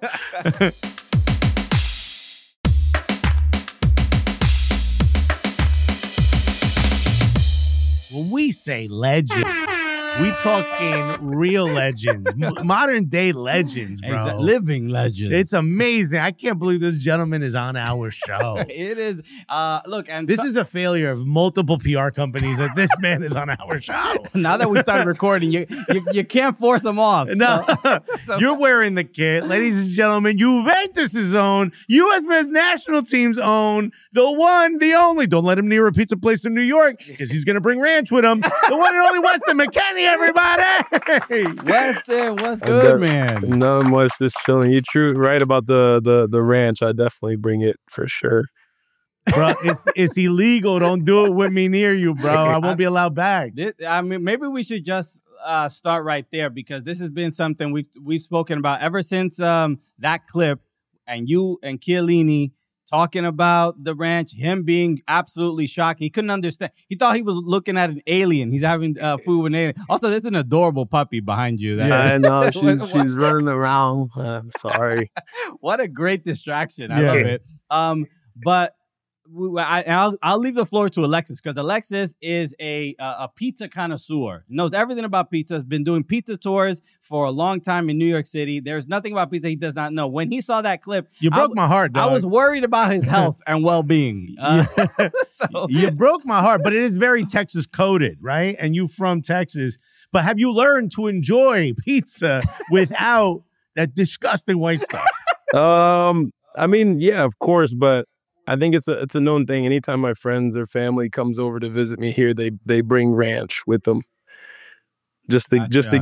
When we say legends, we talking real legends, modern day legends, bro. Exactly. Living legends. It's amazing. I can't believe this gentleman is on our show. It is. Look, and this is a failure of multiple PR companies that this man is on our show. Now that we started recording, you can't force him off. No, so. You're wearing the kit, ladies and gentlemen. Juventus' own, U.S. men's national team's own, the one, the only. Don't let him near a pizza place in New York because he's gonna bring ranch with him. The one and only Weston McKennie. Everybody, Weston, what's good, man? Not much, just chilling. You're true, right about the ranch. I definitely bring it for sure, bro. It's illegal. Don't do it with me near you, bro. I won't be allowed back. I mean, maybe we should just start right there because this has been something we've spoken about ever since that clip and you and Chiellini talking about the ranch, him being absolutely shocked. He couldn't understand. He thought he was looking at an alien. He's having food with an alien. Also, there's an adorable puppy behind you. I know. She's running around. I'm sorry. What a great distraction. I love it. But I'll leave the floor to Alexis because Alexis is a pizza connoisseur. Knows everything about pizza. Has been doing pizza tours for a long time in New York City. There's nothing about pizza he does not know. When he saw that clip, You broke my heart, dog. I was worried about his health and well-being. So You broke my heart, but it is very Texas coded, right? And you from Texas. But have you learned to enjoy pizza without that disgusting white stuff? I mean, yeah, of course, but I think it's a known thing. Anytime my friends or family comes over to visit me here, they bring ranch with them, just to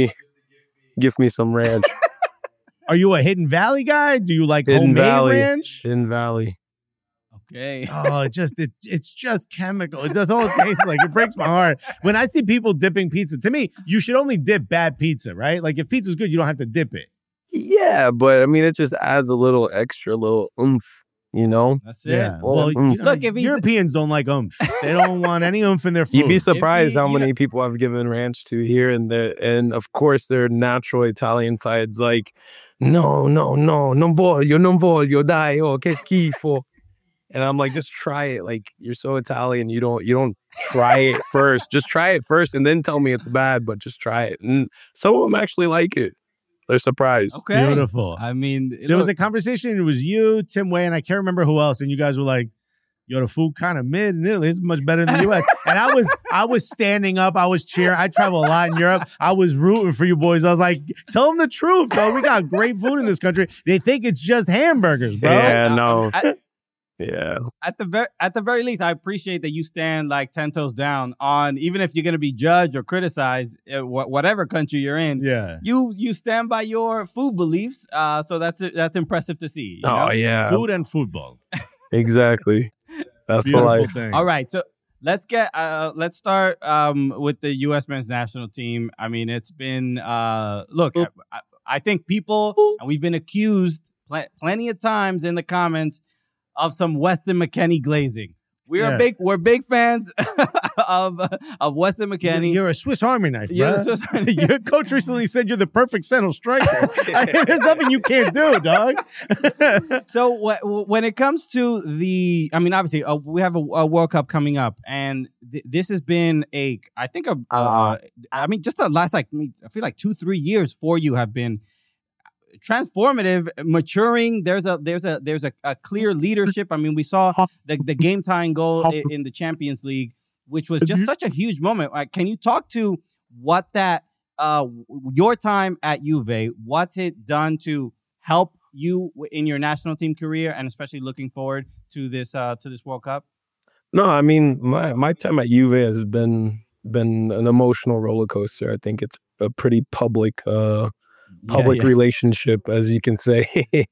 give me some ranch. Are you a Hidden Valley guy? Do you like Hidden homemade Valley. ranch? Hidden Valley. okay. Oh, it's just chemical. It does all it tastes like. It breaks my heart. When I see people dipping pizza, to me, you should only dip bad pizza, right? Like if pizza's good, you don't have to dip it. Yeah, but I mean, it just adds a little extra, little oomph, you know? That's it. Well, Look, if he's Europeans don't like oomph. They don't want any oomph in their food. You'd be surprised he- how you many people I've given ranch to here, and of course their natural Italian side's like, no, non voglio, dai, oh, che schifo. And I'm like, just try it. Like, you're so Italian, you don't try it first. Just try it first and then tell me it's bad, but just try it. And some of them actually like it. They're surprised. okay. Beautiful. I mean, There was a conversation. It was you, Tim Way, and I can't remember who else. And you guys were like, "Yo, the food kind of mid in Italy. It's much better than the U.S." And I was standing up. I was cheering. I travel a lot in Europe. I was rooting for you boys. I was like, "Tell them the truth, though. We got great food in this country. They think it's just hamburgers, bro." Yeah, no. Yeah. At the very least, I appreciate that you stand like 10 toes down on, even if you're going to be judged or criticized, whatever country you're in. Yeah. You stand by your food beliefs. So that's impressive to see. You know? Oh, yeah. Food and football. Exactly. That's the Beautiful life. thing. All right, so let's start with the U.S. men's national team. I mean, it's been look. I think people, and we've been accused plenty of times in the comments of some Weston McKennie glazing. We're big fans of Weston McKennie. You're a Swiss Army knife, You're bro. a Swiss Army knife. Your coach recently said you're the perfect central striker. There's nothing you can't do, dog. So when it comes to obviously we have a World Cup coming up, and this has been just the last I feel like 2-3 years for you have been transformative, maturing. There's a clear leadership. I mean, we saw the game tying goal in the Champions League, which was just such a huge moment. Can you talk to what that your time at Juve, what's it done to help you in your national team career, and especially looking forward to this World Cup? No, I mean, my time at Juve has been an emotional roller coaster. I think it's a pretty public relationship, as you can say.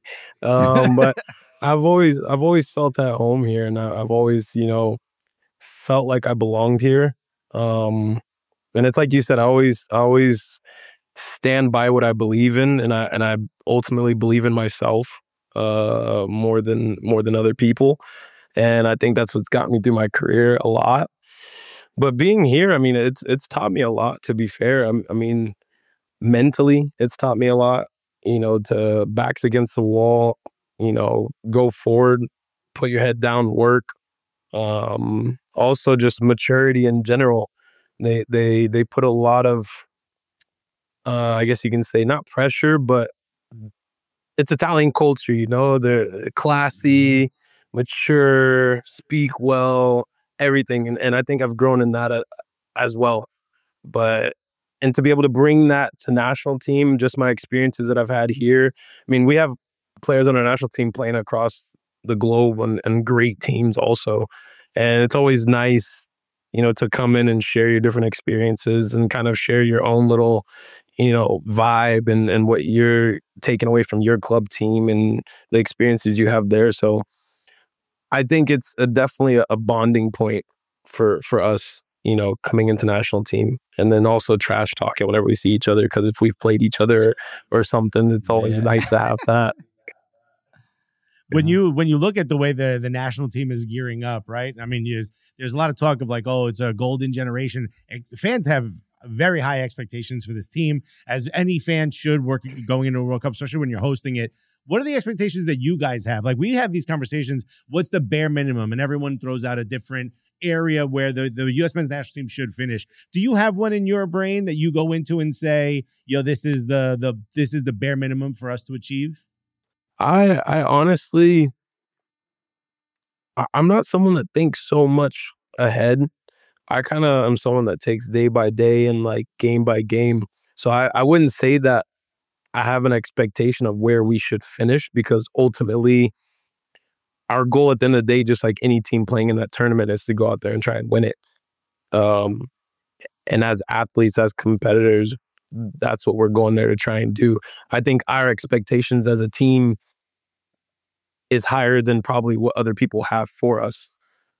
But I've always felt at home here, and I've always, felt like I belonged here. And it's like you said, I always stand by what I believe in, and I ultimately believe in myself more than other people. And I think that's what's got me through my career a lot. But being here, I mean, it's taught me a lot, to be fair. I mean, mentally, it's taught me a lot, to backs against the wall, go forward, put your head down, work. Also just maturity in general. They put a lot of, I guess you can say, not pressure, but it's Italian culture, they're classy, mature, speak well, everything. And I think I've grown in that as well. And to be able to bring that to national team, just my experiences that I've had here. I mean, we have players on our national team playing across the globe and great teams also. And it's always nice, to come in and share your different experiences and kind of share your own little, vibe and what you're taking away from your club team and the experiences you have there. So I think it's definitely a bonding point for us, coming into national team, and then also trash talking whenever we see each other, because if we've played each other or something, it's always nice to have that. When you look at the way the national team is gearing up, right? I mean, there's a lot of talk of like, oh, it's a golden generation. Fans have very high expectations for this team, as any fan should, going into a World Cup, especially when you're hosting it. what are the expectations that you guys have? Like, we have these conversations. What's the bare minimum? And everyone throws out a different area where the U.S. men's national team should finish. Do you have one in your brain that you go into and say, this is the bare minimum for us to achieve? I honestly, I'm not someone that thinks so much ahead. I kind of am someone that takes day by day and like game by game. So I wouldn't say that I have an expectation of where we should finish, because ultimately our goal at the end of the day, just like any team playing in that tournament, is to go out there and try and win it. And as athletes, as competitors, that's what we're going there to try and do. I think our expectations as a team is higher than probably what other people have for us,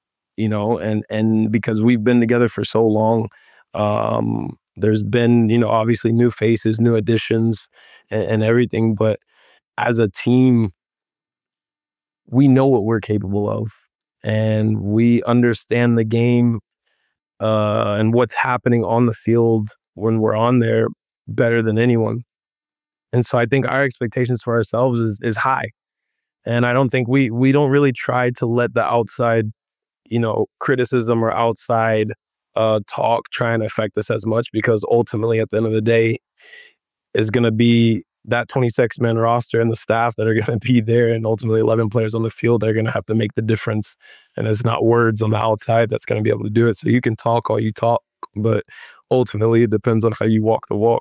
and because we've been together for so long, there's been, obviously new faces, new additions and everything. But as a team, we know what we're capable of, and we understand the game and what's happening on the field when we're on there better than anyone. And so I think our expectations for ourselves is high. And I don't think we don't really try to let the outside, criticism or outside talk try and affect us as much, because ultimately at the end of the day is going to be that 26-man roster and the staff that are going to be there, and ultimately 11 players on the field that are going to have to make the difference. And it's not words on the outside that's going to be able to do it. So you can talk all you talk, but ultimately it depends on how you walk the walk.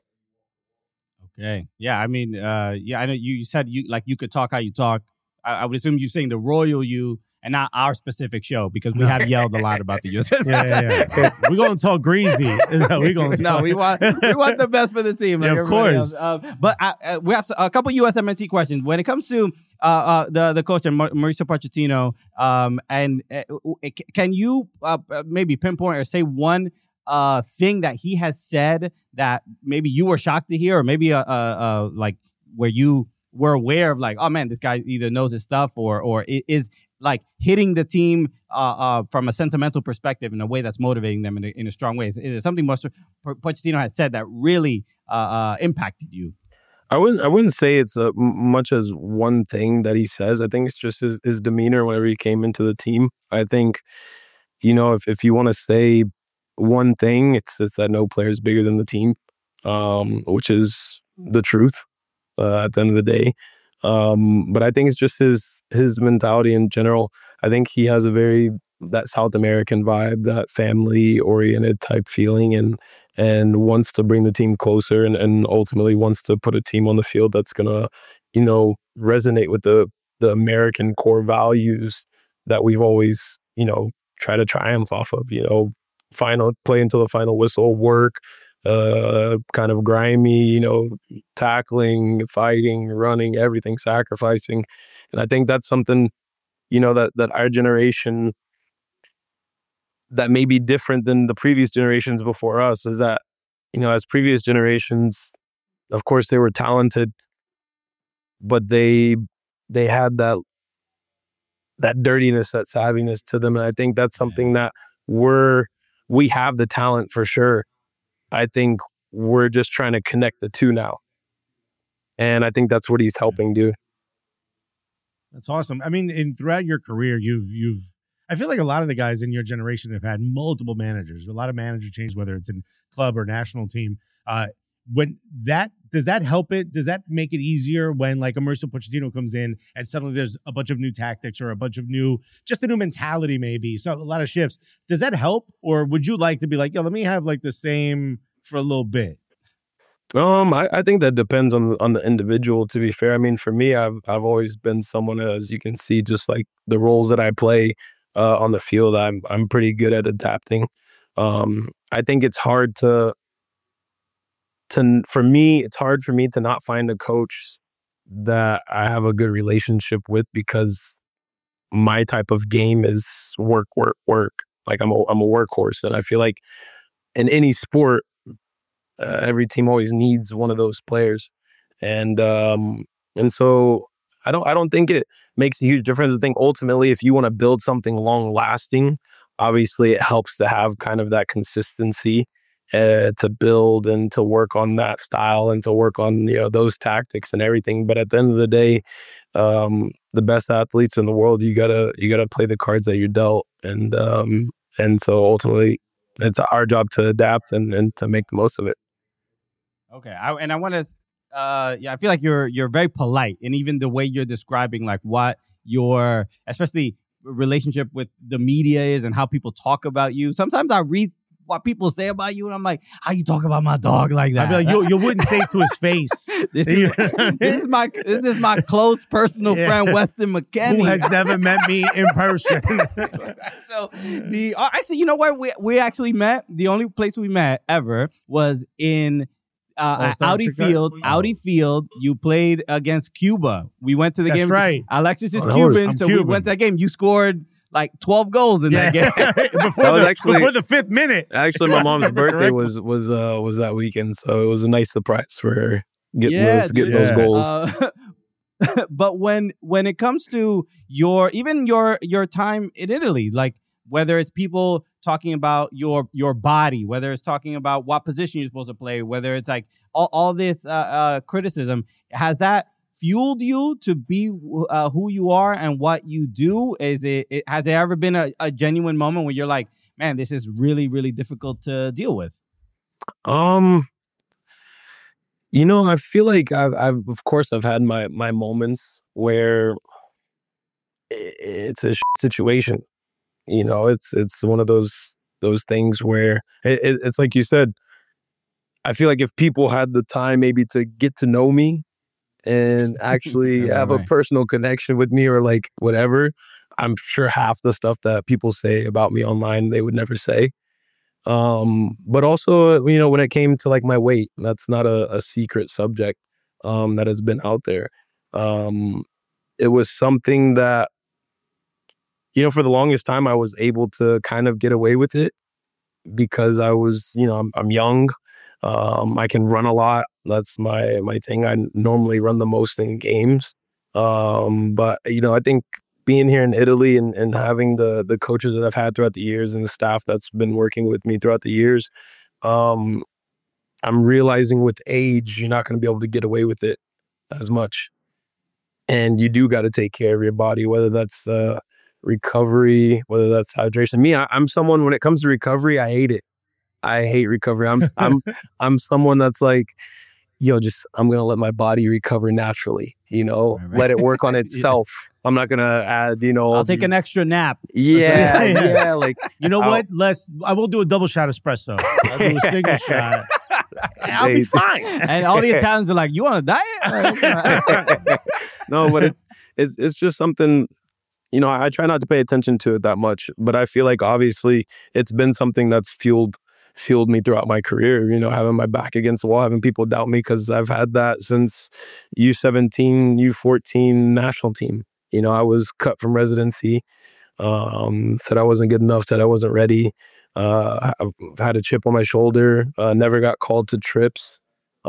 Okay. Yeah. I mean, I know you said you could talk how you talk. I would assume you're saying the royal you and not our specific show, because we have yelled a lot about the USS. Yeah. We're going to talk greasy. We want the best for the team. Like, of course. But we have a couple USMNT questions. When it comes to the coach, Mauricio Pochettino, and can you maybe pinpoint or say one thing that he has said that maybe you were shocked to hear, or maybe like where you were aware of, like, oh man, this guy either knows his stuff or is like hitting the team from a sentimental perspective in a way that's motivating them in a strong way? Is it something Pochettino has said that really impacted you? I wouldn't say it's much as one thing that he says. I think it's just his demeanor whenever he came into the team. I think, if you want to say one thing, it's that no player is bigger than the team, which is the truth at the end of the day. But I think it's just his mentality in general. I think he has that South American vibe, that family oriented type feeling, and wants to bring the team closer, and ultimately wants to put a team on the field that's gonna, resonate with the American core values that we've always, try to triumph off of, play until the final whistle, work, kind of grimy, tackling, fighting, running, everything, sacrificing. And I think that's something, that our generation, that may be different than the previous generations before us, is that, as previous generations, of course they were talented, but they had that dirtiness, that savviness to them. And I think that's something that we have the talent for sure. I think we're just trying to connect the two now. And I think that's what he's helping do. That's awesome. I mean, throughout your career, I feel like a lot of the guys in your generation have had multiple managers, a lot of manager changes, whether it's in club or national team. Does that help it? Does that make it easier when like a Mauricio Pochettino comes in and suddenly there's a bunch of new tactics or a bunch of just a new mentality maybe? So a lot of shifts. Does that help? Or would you like to be like, let me have like the same for a little bit? I think that depends on the individual, to be fair. I mean, for me, I've always been someone, as you can see, just like the roles that I play on the field, I'm pretty good at adapting. I think it's hard for me to not find a coach that I have a good relationship with, because my type of game is work. Like I'm a workhorse, and I feel like in any sport, every team always needs one of those players, and so I don't think it makes a huge difference. I think ultimately, if you want to build something long lasting, obviously it helps to have kind of that consistency to build and to work on that style and to work on those tactics and everything. But at the end of the day, the best athletes in the world, you gotta play the cards that you're dealt, and so ultimately, it's our job to adapt and to make the most of it. Okay, I want to. I feel like you're very polite, and even the way you're describing like what your especially relationship with the media is and how people talk about you. Sometimes I read what people say about you, and I'm like, how you talk about my dog like that? I'd be like, you wouldn't say it to his face. This is my close personal friend Weston McKennie, who has never met me in person. So actually, you know where we actually met? The only place we met ever was in Audi Field. Audi Field. You played against Cuba. We went to the game. That's right. Alexis is Cuban, so we went to that game. You scored like 12 goals in that game before the 5th minute. Actually, my mom's birthday was that weekend, so it was a nice surprise for her getting those goals. But when it comes to your time in Italy, like whether it's people talking about your body, whether it's talking about what position you're supposed to play, whether it's like all this criticism, has that fueled you to be who you are and what you do? Has there ever been a genuine moment where you're like, man, this is really, really difficult to deal with? I feel like I've had my moments where it's a situation. It's one of those things where it's like you said. I feel like if people had the time maybe to get to know me and actually have a personal connection with me or like whatever, I'm sure half the stuff that people say about me online, they would never say. But also, when it came to like my weight, that's not a secret subject that has been out there. It was something that, for the longest time, I was able to kind of get away with it because I was, I'm young. I can run a lot. That's my thing. I normally run the most in games. But, I think being here in Italy and having the coaches that I've had throughout the years and the staff that's been working with me throughout the years, I'm realizing with age, you're not going to be able to get away with it as much. And you do got to take care of your body, whether that's recovery, whether that's hydration. Me, I'm someone, when it comes to recovery, I hate it. I hate recovery. I'm someone that's like, I'm going to let my body recover naturally, let it work on itself. I'm not going to add, I'll take an extra nap. Yeah. Like, what? I will do a double shot espresso. I'll do a single shot. I'll be fine. And all the Italians are like, you on a diet? No, but it's just something, I try not to pay attention to it that much, but I feel like obviously it's been something that's fueled me throughout my career, having my back against the wall, having people doubt me, because I've had that since U17, U14 national team. I was cut from residency, said I wasn't good enough, said I wasn't ready. I've had a chip on my shoulder, never got called to trips.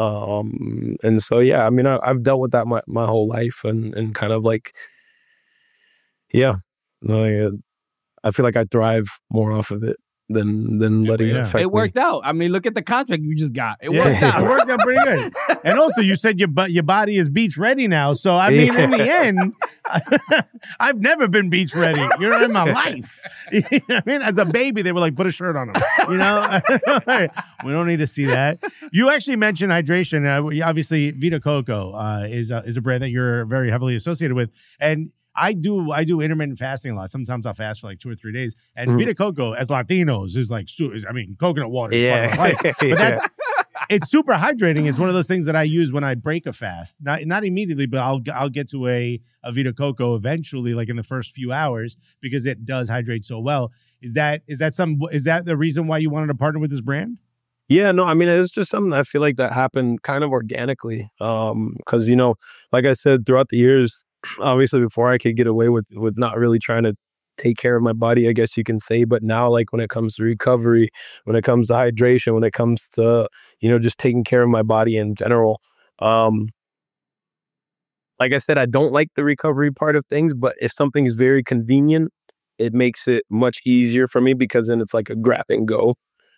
And so, yeah, I mean, I've dealt with that my whole life and kind of like, I feel like I thrive more off of it than letting it affect me. It worked out. I mean, look at the contract you just got. It worked out. It worked out pretty good. And also, you said your body is beach ready now. So, I mean, in the end, I've never been beach ready, in my life. I mean, as a baby, they were like, put a shirt on him. We don't need to see that. You actually mentioned hydration. Obviously, Vita Coco is a brand that you're very heavily associated with. And I do intermittent fasting a lot. Sometimes I'll fast for like 2 or 3 days. And Vita Coco, as Latinos, is like, coconut water. Yeah. But it's super hydrating. It's one of those things that I use when I break a fast. Not immediately, but I'll get to a Vita Coco eventually, like in the first few hours, because it does hydrate so well. Is that the reason why you wanted to partner with this brand? Yeah, no, I mean, it's just something I feel like that happened kind of organically. Because, like I said, throughout the years, obviously before I could get away with not really trying to take care of my body, I guess you can say. But now, like when it comes to recovery, when it comes to hydration, when it comes to, just taking care of my body in general. Like I said, I don't like the recovery part of things, but if something is very convenient, it makes it much easier for me because then it's like a grab and go.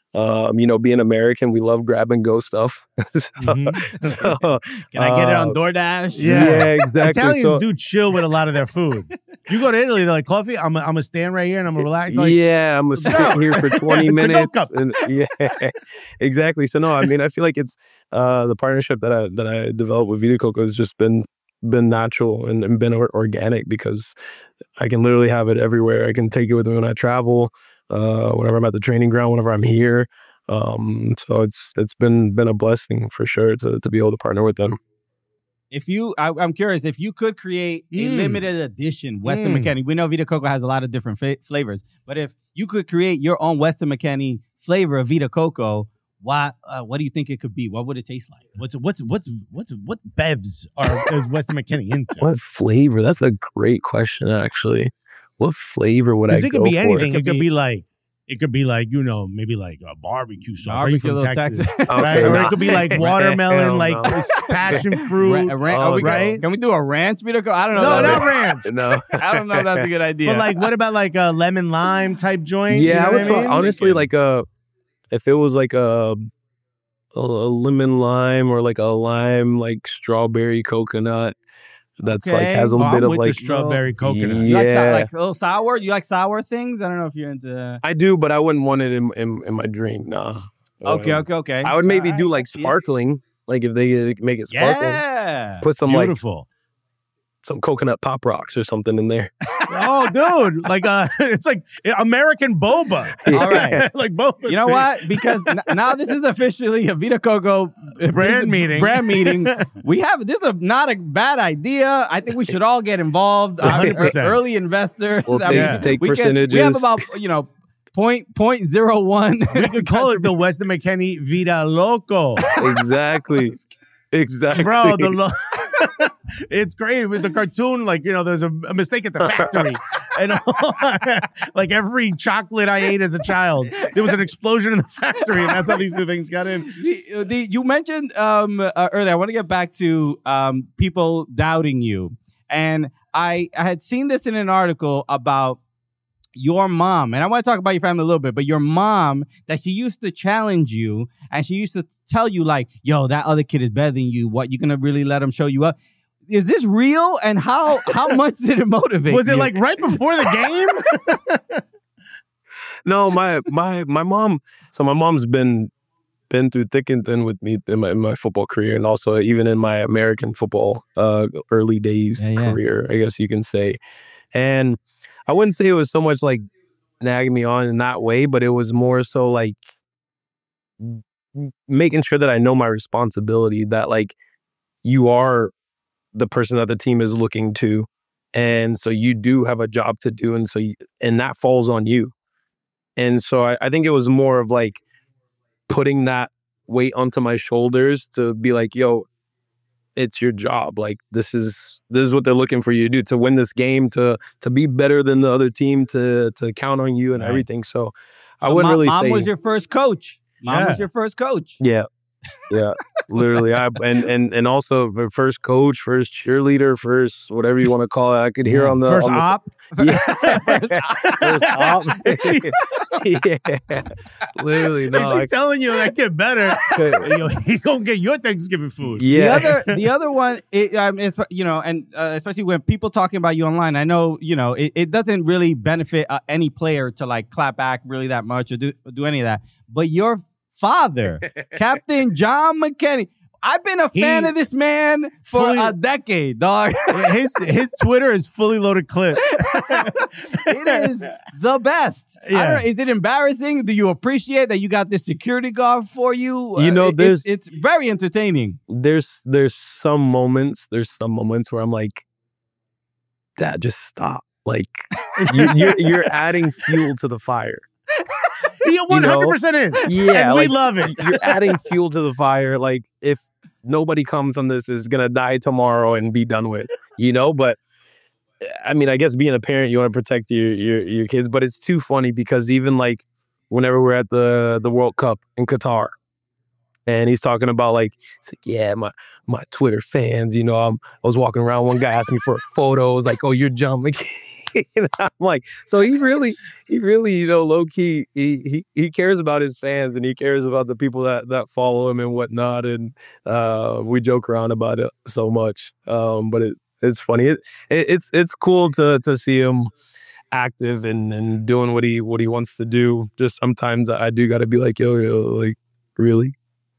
Being American, we love grab and go stuff. So, Can I get it on DoorDash? yeah, exactly. Italians do chill with a lot of their food. You go to Italy, they're like, coffee, I'm gonna stand right here and I'm gonna relax. Like, I'm gonna sit here for 20 minutes. And, exactly. So no, I mean, I feel like it's the partnership that I developed with Vita Coco has just been natural and been organic, because I can literally have it everywhere. I can take it with me when I travel, whenever I'm at the training ground, whenever I'm here. So it's been a blessing for sure to be able to partner with them. I'm curious, if you could create a limited edition Weston McKennie, we know Vita Coco has a lot of different flavors, but if you could create your own Weston McKennie flavor of Vita Coco, what do you think it could be? What would it taste like? what bevs is Weston McKennie into? What flavor? That's a great question, actually. What flavor would I go for? It could be anything. It could be like, maybe like a barbecue sauce. Barbecue, little Texas. Right? Or it could be like watermelon, like passion fruit. Right? Can we do a ranch Vita Coco? I don't know. No, not ranch. No. I don't know if that's a good idea. But like, what about like a lemon lime type joint? Yeah, I would honestly, like if it was like a lemon lime or like a lime, like strawberry coconut, that's like has a little bit of like strawberry coconut. You like a little sour? You like sour things? I don't know if you're into. I do, but I wouldn't want it in my drink. Nah. Okay. I would maybe do like sparkling, like if they make it sparkling. Yeah. Put some beautiful. Some coconut pop rocks or something in there. Oh, dude! Like it's like American boba. All right, like boba. You know what? Because now this is officially a Vita Coco brand meeting. This is not a bad idea. I think we should all get involved. 100%. Early investors. We'll take percentages. We have about 0.01. We could call it the Weston McKennie Vita Loco. Exactly. Bro, it's great with the cartoon. Like, there's a mistake at the factory, and like every chocolate I ate as a child, there was an explosion in the factory, and that's how these two things got in. You mentioned earlier. I want to get back to people doubting you, and I had seen this in an article about your mom, and I want to talk about your family a little bit, but your mom, that she used to challenge you, and she used to tell you like, yo, that other kid is better than you. What, you gonna really let him show you up? Is this real? And how much did it motivate Was you? it like right before the game? No, my mom. So my mom's been through thick and thin with me in my football career, and also even in my American football early days career, I guess you can say. And I wouldn't say it was so much like nagging me on in that way, but it was more so like making sure that I know my responsibility, that like you are the person that the team is looking to. And so you do have a job to do. And so, and that falls on you. And so I think it was more of like putting that weight onto my shoulders to be like, yo, it's your job. Like this is what they're looking for you to do, to win this game, to be better than the other team, to count on you and everything. So I wouldn't really say. Mom was your first coach. Mom was your first coach. Yeah. Yeah, literally. And also the first coach, first cheerleader, first whatever you want to call it. I could hear on the first on the, op. First op. Yeah, literally. No, if she's telling you that get better, he gonna get your Thanksgiving food. Yeah. The other one, especially when people talking about you online, I know it doesn't really benefit any player to like clap back really that much or do any of that. But your father, Captain John McKennie. I've been a fan of this man for a decade, dog. His Twitter is fully loaded clips. It is the best. Yeah. Is it embarrassing? Do you appreciate that you got this security guard for you? It's very entertaining. There's some moments where I'm like, Dad, just stop. Like you're adding fuel to the fire. He 100% is. Yeah. And we love it. You're adding fuel to the fire. Like, if nobody comes on this, is going to die tomorrow and be done with, But, I mean, I guess being a parent, you want to protect your kids. But it's too funny because even, like, whenever we're at the World Cup in Qatar, and he's talking about, like, it's like, yeah, my Twitter fans, I was walking around, one guy asked me for a photo. I was like, oh, you're John McKennie. I'm like, so he really, low key, he cares about his fans and he cares about the people that follow him and whatnot. And we joke around about it so much. But it's funny. It's cool to see him active and doing what he wants to do. Just sometimes I do got to be like, yo, like, really?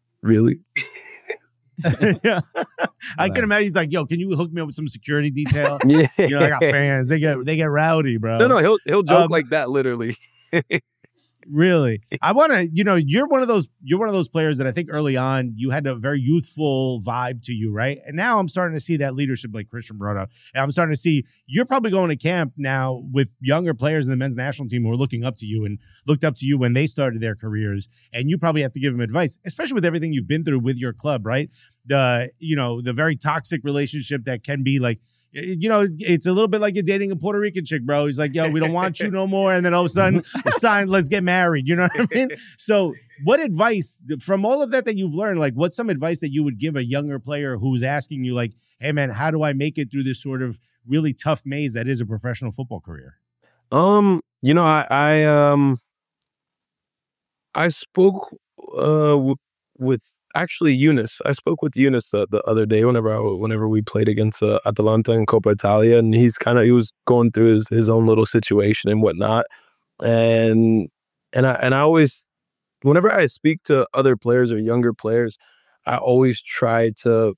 Yeah. I can imagine he's like, yo, can you hook me up with some security detail? Yeah. I got fans. They get rowdy, bro. No, he'll joke like that, literally. Really, I want to. You're one of those players that I think early on you had a very youthful vibe to you, right? And now I'm starting to see that leadership, like Christian brought up, and I'm starting to see you're probably going to camp now with younger players in the men's national team who are looking up to you and looked up to you when they started their careers, and you probably have to give them advice, especially with everything you've been through with your club, right? The very toxic relationship that can be like. It's a little bit like you're dating a Puerto Rican chick, bro. He's like, yo, we don't want you no more. And then all of a sudden, sign, let's get married. You know what I mean? So what advice from all of that you've learned, like what's some advice that you would give a younger player who's asking you like, hey, man, how do I make it through this sort of really tough maze that is a professional football career? I spoke with actually Eunice. I spoke with Eunice the other day whenever we played against Atalanta in Coppa Italia, and he was going through his own little situation and whatnot. And I always, whenever I speak to other players or younger players, I always try to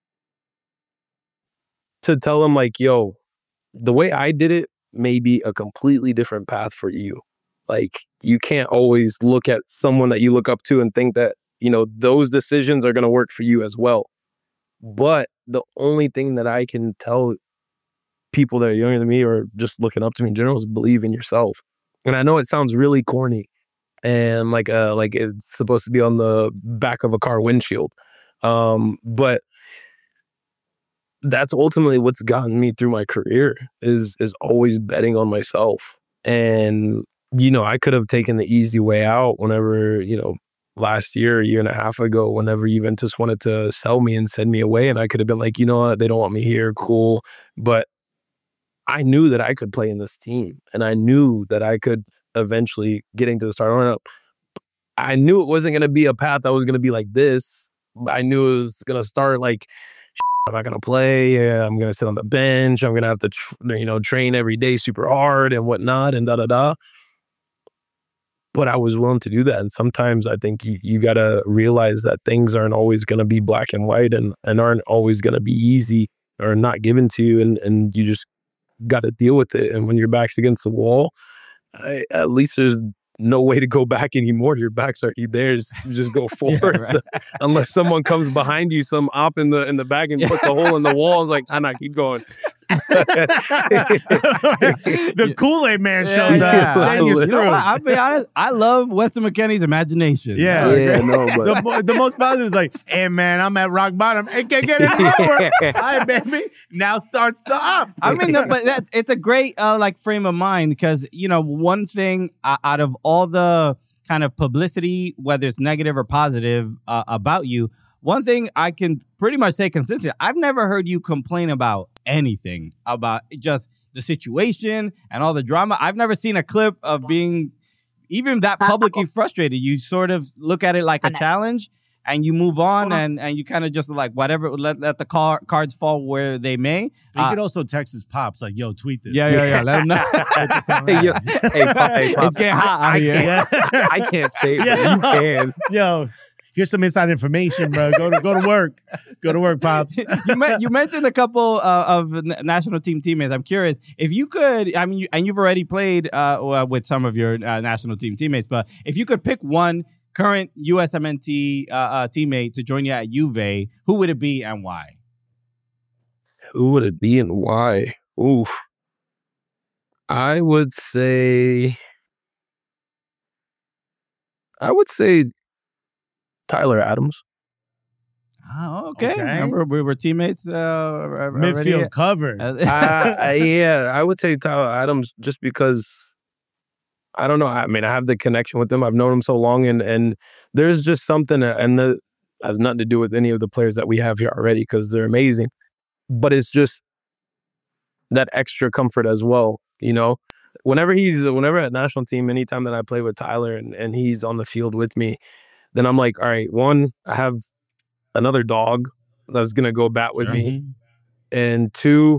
tell them like, yo, the way I did it may be a completely different path for you. Like, you can't always look at someone that you look up to and think that, those decisions are going to work for you as well. But the only thing that I can tell people that are younger than me or just looking up to me in general is believe in yourself. And I know it sounds really corny and like it's supposed to be on the back of a car windshield. But that's ultimately what's gotten me through my career is always betting on myself. And, I could have taken the easy way out whenever, last year, a year and a half ago, whenever Juventus wanted to sell me and send me away. And I could have been like, you know what, they don't want me here. Cool. But I knew that I could play in this team. And I knew that I could eventually get into the starting lineup. I knew it wasn't going to be a path that was going to be like this. I knew it was going to start like, I'm not going to play. Yeah, I'm going to sit on the bench. I'm going to have to, train every day super hard and whatnot and da-da-da. But I was willing to do that. And sometimes I think you got to realize that things aren't always going to be black and white and aren't always going to be easy or not given to you. And you just got to deal with it. And when your back's against the wall, at least there's no way to go back anymore. Your back's already there. Just go forward. Yeah, right. So, unless someone comes behind you, some op in the back and puts a hole in the wall. It's like, nah, keep going. The Kool-Aid man shows up. I'll be honest. I love Weston McKennie's imagination. Yeah. The most positive is like, hey man, I'm at rock bottom. It can't get any lower. All right, baby. Now starts the up. I mean, but it's a great frame of mind because one thing out of all the kind of publicity, whether it's negative or positive about you, one thing I can pretty much say consistent, I've never heard you complain about anything about just the situation and all the drama. I've never seen a clip of being even that publicly frustrated. You sort of look at it like a challenge and you move on and you kind of just like whatever, let the cards fall where they may. You could also text his pops like, yo, tweet this. Yeah. Let him know. Hey, Pop, it's getting hot out here. I can't say it, but you can. Yo. Here's some inside information, bro. Go to work. Go to work, Pops. You mentioned a couple of national team teammates. I'm curious if you could. I mean, and you've already played with some of your national team teammates, but if you could pick one current USMNT teammate to join you at Juve, who would it be and why? Who would it be and why? Oof. I would say Tyler Adams. Oh, okay. Remember we were teammates. Midfield covered. Yeah, I would say Tyler Adams just because I don't know. I mean, I have the connection with him. I've known him so long, and there's just something, and that has nothing to do with any of the players that we have here already because they're amazing. But it's just that extra comfort as well Whenever at national team, anytime that I play with Tyler and he's on the field with me, then I'm like, all right, one, I have another dog that's going to go bat with me. And two,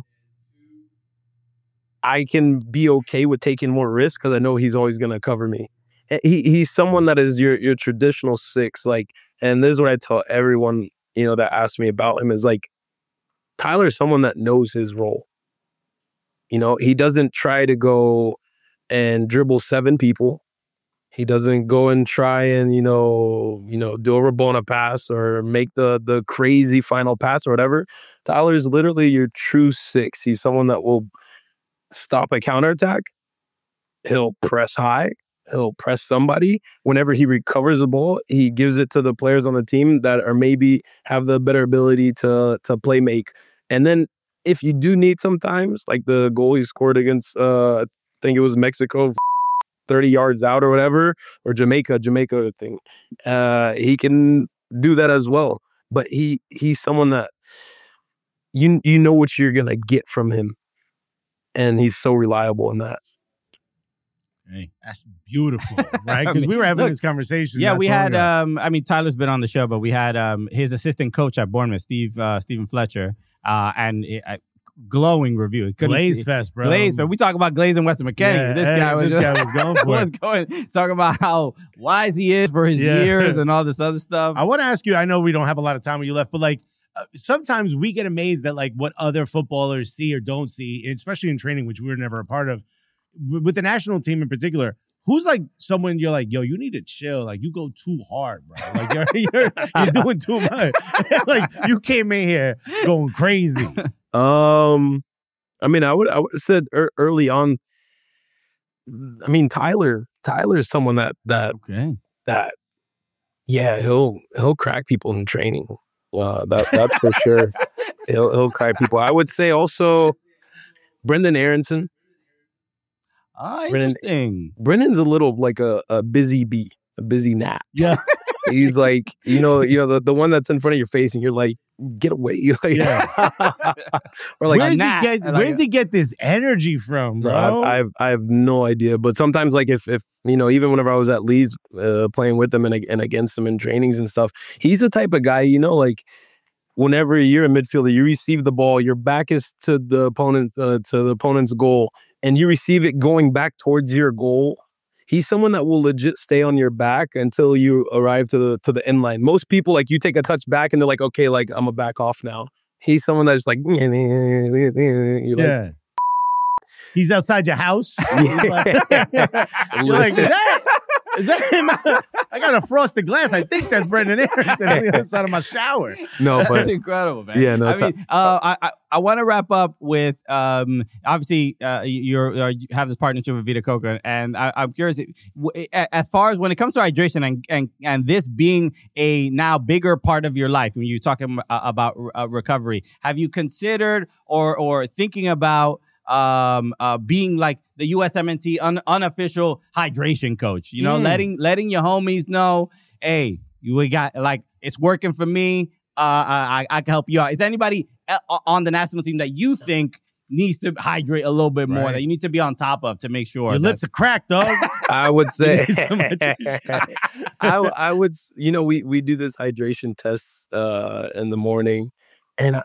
I can be okay with taking more risks because I know he's always going to cover me. He's someone that is your traditional 6. Like, and this is what I tell everyone, that asks me about him is like, Tyler's someone that knows his role. He doesn't try to go and dribble 7 people. He doesn't go and try and, do a Rabona pass or make the crazy final pass or whatever. Tyler's literally your true 6. He's someone that will stop a counterattack. He'll press high. He'll press somebody. Whenever he recovers the ball, he gives it to the players on the team that are maybe have the better ability to play make. And then if you do need sometimes, like the goal he scored against, I think it was Mexico, 30 yards out or whatever, or Jamaica thing, he can do that as well. But he's someone that you know what you're going to get from him. And he's so reliable in that. Hey, that's beautiful, right? Because we were having this conversation. Yeah, we had. Tyler's been on the show, but we had his assistant coach at Bournemouth, Stephen Fletcher, and glowing review. Glaze Fest, bro. Glaze Fest. We talk about Glaze and Weston McKennie. Yeah, this guy was going for it. Talking about how wise he is for his years and all this other stuff. I want to ask you. I know we don't have a lot of time when you left, but like. Sometimes we get amazed at like what other footballers see or don't see, especially in training, which we were never a part of. With the national team in particular, who's like someone you're like, yo, you need to chill. Like you go too hard, bro. Like you're doing too much. Like you came in here going crazy. I would have said early on. Tyler's someone that he'll crack people in training. That's for sure. He'll crack people. I would say also Brendan Aronson. Interesting. Brendan's a little like a busy bee, a busy gnat. Yeah. He's like, the one that's in front of your face and you're like, get away. Or like, where does he get this energy from, bro? I have no idea. But sometimes like if even whenever I was at Leeds playing with him and against him in trainings and stuff, he's the type of guy, like whenever you're a midfielder, you receive the ball, your back is to the opponent's goal, and you receive it going back towards your goal. He's someone that will legit stay on your back until you arrive to the end line. Most people, like, you take a touch back and they're like, okay, like, I'm a back off now. He's someone that's like, you're yeah. He's outside your house. You're like, is that him? I got a frosted glass. I think that's Brendan Aronson on the other side of my shower. No, but that's incredible, man. Yeah, no. I want to wrap up with obviously you have this partnership with Vita Coco, and I'm curious as far as when it comes to hydration and this being a now bigger part of your life when you're talking about recovery. Have you considered or thinking about being like the USMNT unofficial hydration coach, letting your homies know, hey, we got, like, it's working for me. I can help you out. Is there anybody on the national team that you think needs to hydrate a little bit more, that you need to be on top of to make sure your lips are cracked, dog? I would say I would, we do this hydration test in the morning, and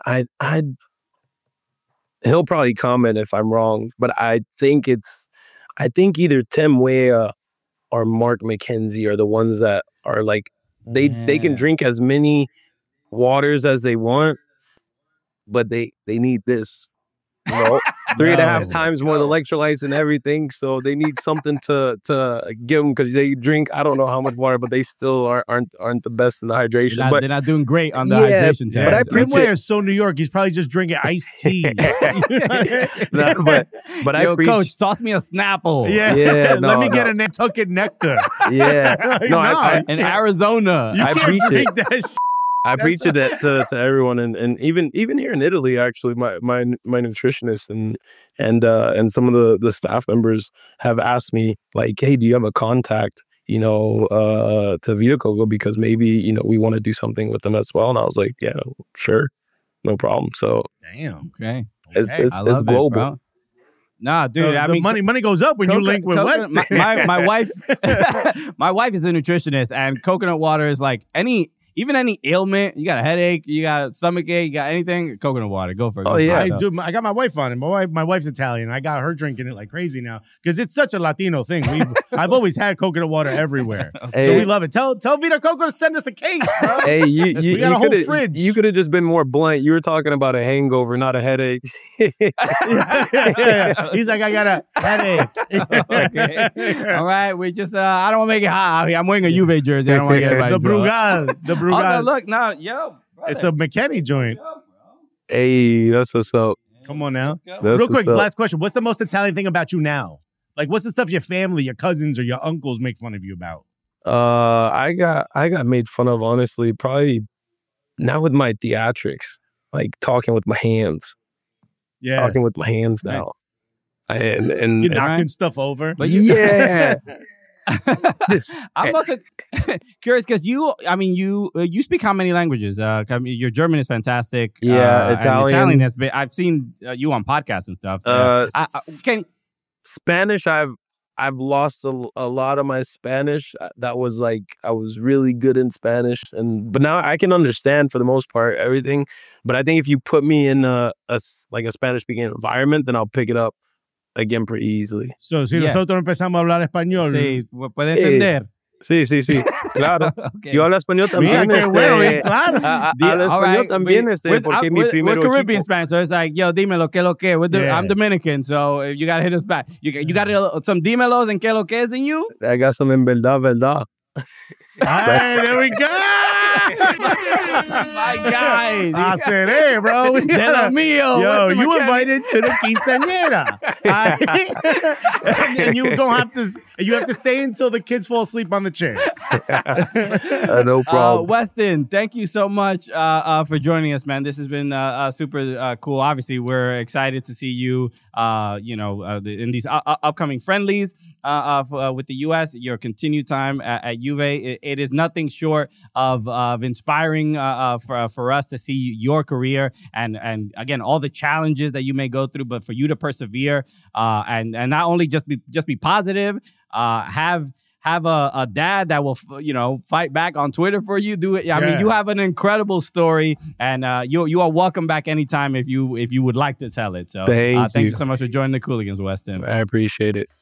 he'll probably comment if I'm wrong, but I think either Tim Weah or Mark McKenzie are the ones that are like, they can drink as many waters as they want, but they need this. 3.5 times more electrolytes and everything, so they need something to give them, because they drink I don't know how much water, but they still aren't the best in the hydration. They're not doing great on the hydration test. But I Tim Weah is so New York. He's probably just drinking iced tea. but I preach, coach, toss me a Snapple. Yeah. Let me get a Nantucket Nectar. Yeah, in Arizona. You can't drink that shit. I preach it to everyone, and even here in Italy, actually, my nutritionist and some of the staff members have asked me, like, hey, do you have a contact, to Vita Coco, because maybe we want to do something with them as well. And I was like, yeah, sure, no problem. So damn, okay, it's global. Nah, dude. I the mean, money goes up when you link with Weston. My wife, my wife is a nutritionist, and coconut water is like any ailment. You got a headache, you got a stomach ache, you got anything. Coconut water, go for it. Oh, yeah. I got my wife on it. My wife's Italian. I got her drinking it like crazy now because it's such a Latino thing. I've always had coconut water everywhere, so we love it. Tell Vita Coco to send us a case, bro. Hey, we got a whole fridge. You could have just been more blunt. You were talking about a hangover, not a headache. Yeah. He's like, I got a headache. Okay. All right, we just I don't want to make it hot. I'm wearing a Juve jersey. I don't want to get everybody. The Brugal. Oh, no, look, now, yo, brother. It's a McKenny joint. Hey, that's what's up. Come on now. That's Real quick, what's up. last question. What's the most Italian thing about you now? Like, what's the stuff your family, your cousins, or your uncles make fun of you about? I got made fun of, honestly, probably not with my theatrics, like talking with my hands. Yeah. Talking with my hands now. And You're knocking stuff over. But yeah. I'm also curious because you speak how many languages? I mean, your German is fantastic. Yeah, and Italian has been. I've seen you on podcasts and stuff. Spanish, I've lost a lot of my Spanish. That was like I was really good in Spanish, but now I can understand for the most part everything. But I think if you put me in a Spanish speaking environment, then I'll pick it up again pretty easily. So, si nosotros empezamos a hablar español. Sí, puede entender. Sí, claro. Okay. Yo hablo español también. Mira, qué bueno, claro. Hablo español también, porque mi we're primero Caribbean chico. Spanish, so it's like, yo, dímelo, que lo que. I'm Dominican, so you gotta hit us back. You got some dímelos and que lo que is in you? I got some en verdad. Hey, there we go. My guy. I said, hey, bro. De lo mío. Yo, What's the you mechanic? invited to the quinceañera. and you have to stay until the kids fall asleep on the chairs. No problem. Weston, thank you so much for joining us, man. This has been super cool. Obviously, we're excited to see you, in these upcoming friendlies with the U.S. Your continued time at Juve, it is nothing short of inspiring for us to see your career and again all the challenges that you may go through, but for you to persevere and not only just be positive, have a dad that will fight back on Twitter for you. Do it. I mean, you have an incredible story, and you are welcome back anytime if you would like to tell it. So thank you so much for joining the Cooligans, Weston. I appreciate it.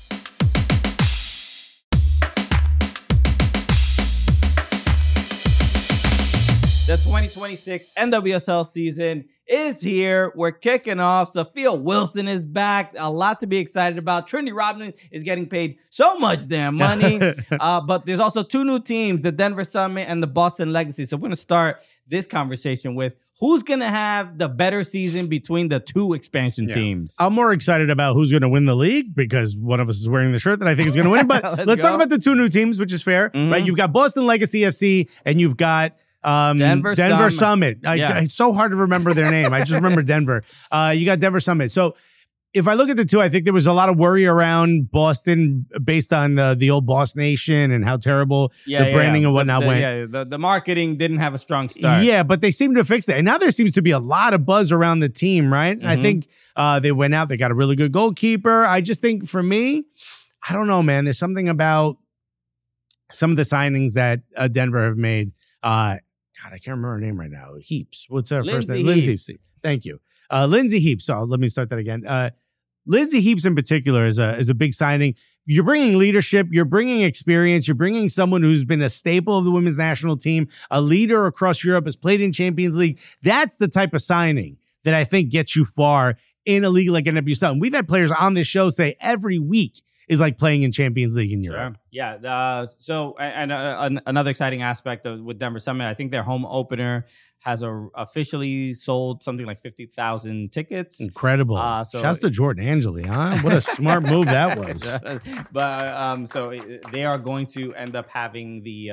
The 2026 NWSL season is here. We're kicking off. Sophia Wilson is back. A lot to be excited about. Trinity Rodman is getting paid so much damn money. But there's also two new teams, the Denver Summit and the Boston Legacy. So we're going to start this conversation with who's going to have the better season between the two expansion teams. I'm more excited about who's going to win the league because one of us is wearing the shirt that I think is going to win. But let's talk about the two new teams, which is fair. Right? You've got Boston Legacy FC and you've got Denver Summit. It's so hard to remember their name. I just remember Denver. You got Denver Summit. So if I look at the two, I think there was a lot of worry around Boston based on the old Boss Nation and how terrible the branding and whatnot went. Yeah, the marketing didn't have a strong start. Yeah, but they seem to fix it. And now there seems to be a lot of buzz around the team, right? I think they went out. They got a really good goalkeeper. I just think for me, I don't know, man. There's something about some of the signings that Denver have made. God, I can't remember her name right now. Heaps. What's her first name? Lindsay Heaps. Thank you. Lindsay Heaps. So let me start that again. Lindsay Heaps in particular is a big signing. You're bringing leadership. You're bringing experience. You're bringing someone who's been a staple of the women's national team, a leader across Europe, has played in Champions League. That's the type of signing that I think gets you far in a league like NWSL. And we've had players on this show say every week is like playing in Champions League in Europe. Sure. Yeah. So another exciting aspect with Denver Summit, I think their home opener has officially sold something like 50,000 tickets. Incredible. Shouts to Jordan Angeli, huh? What a smart move that was. But so they are going to end up having the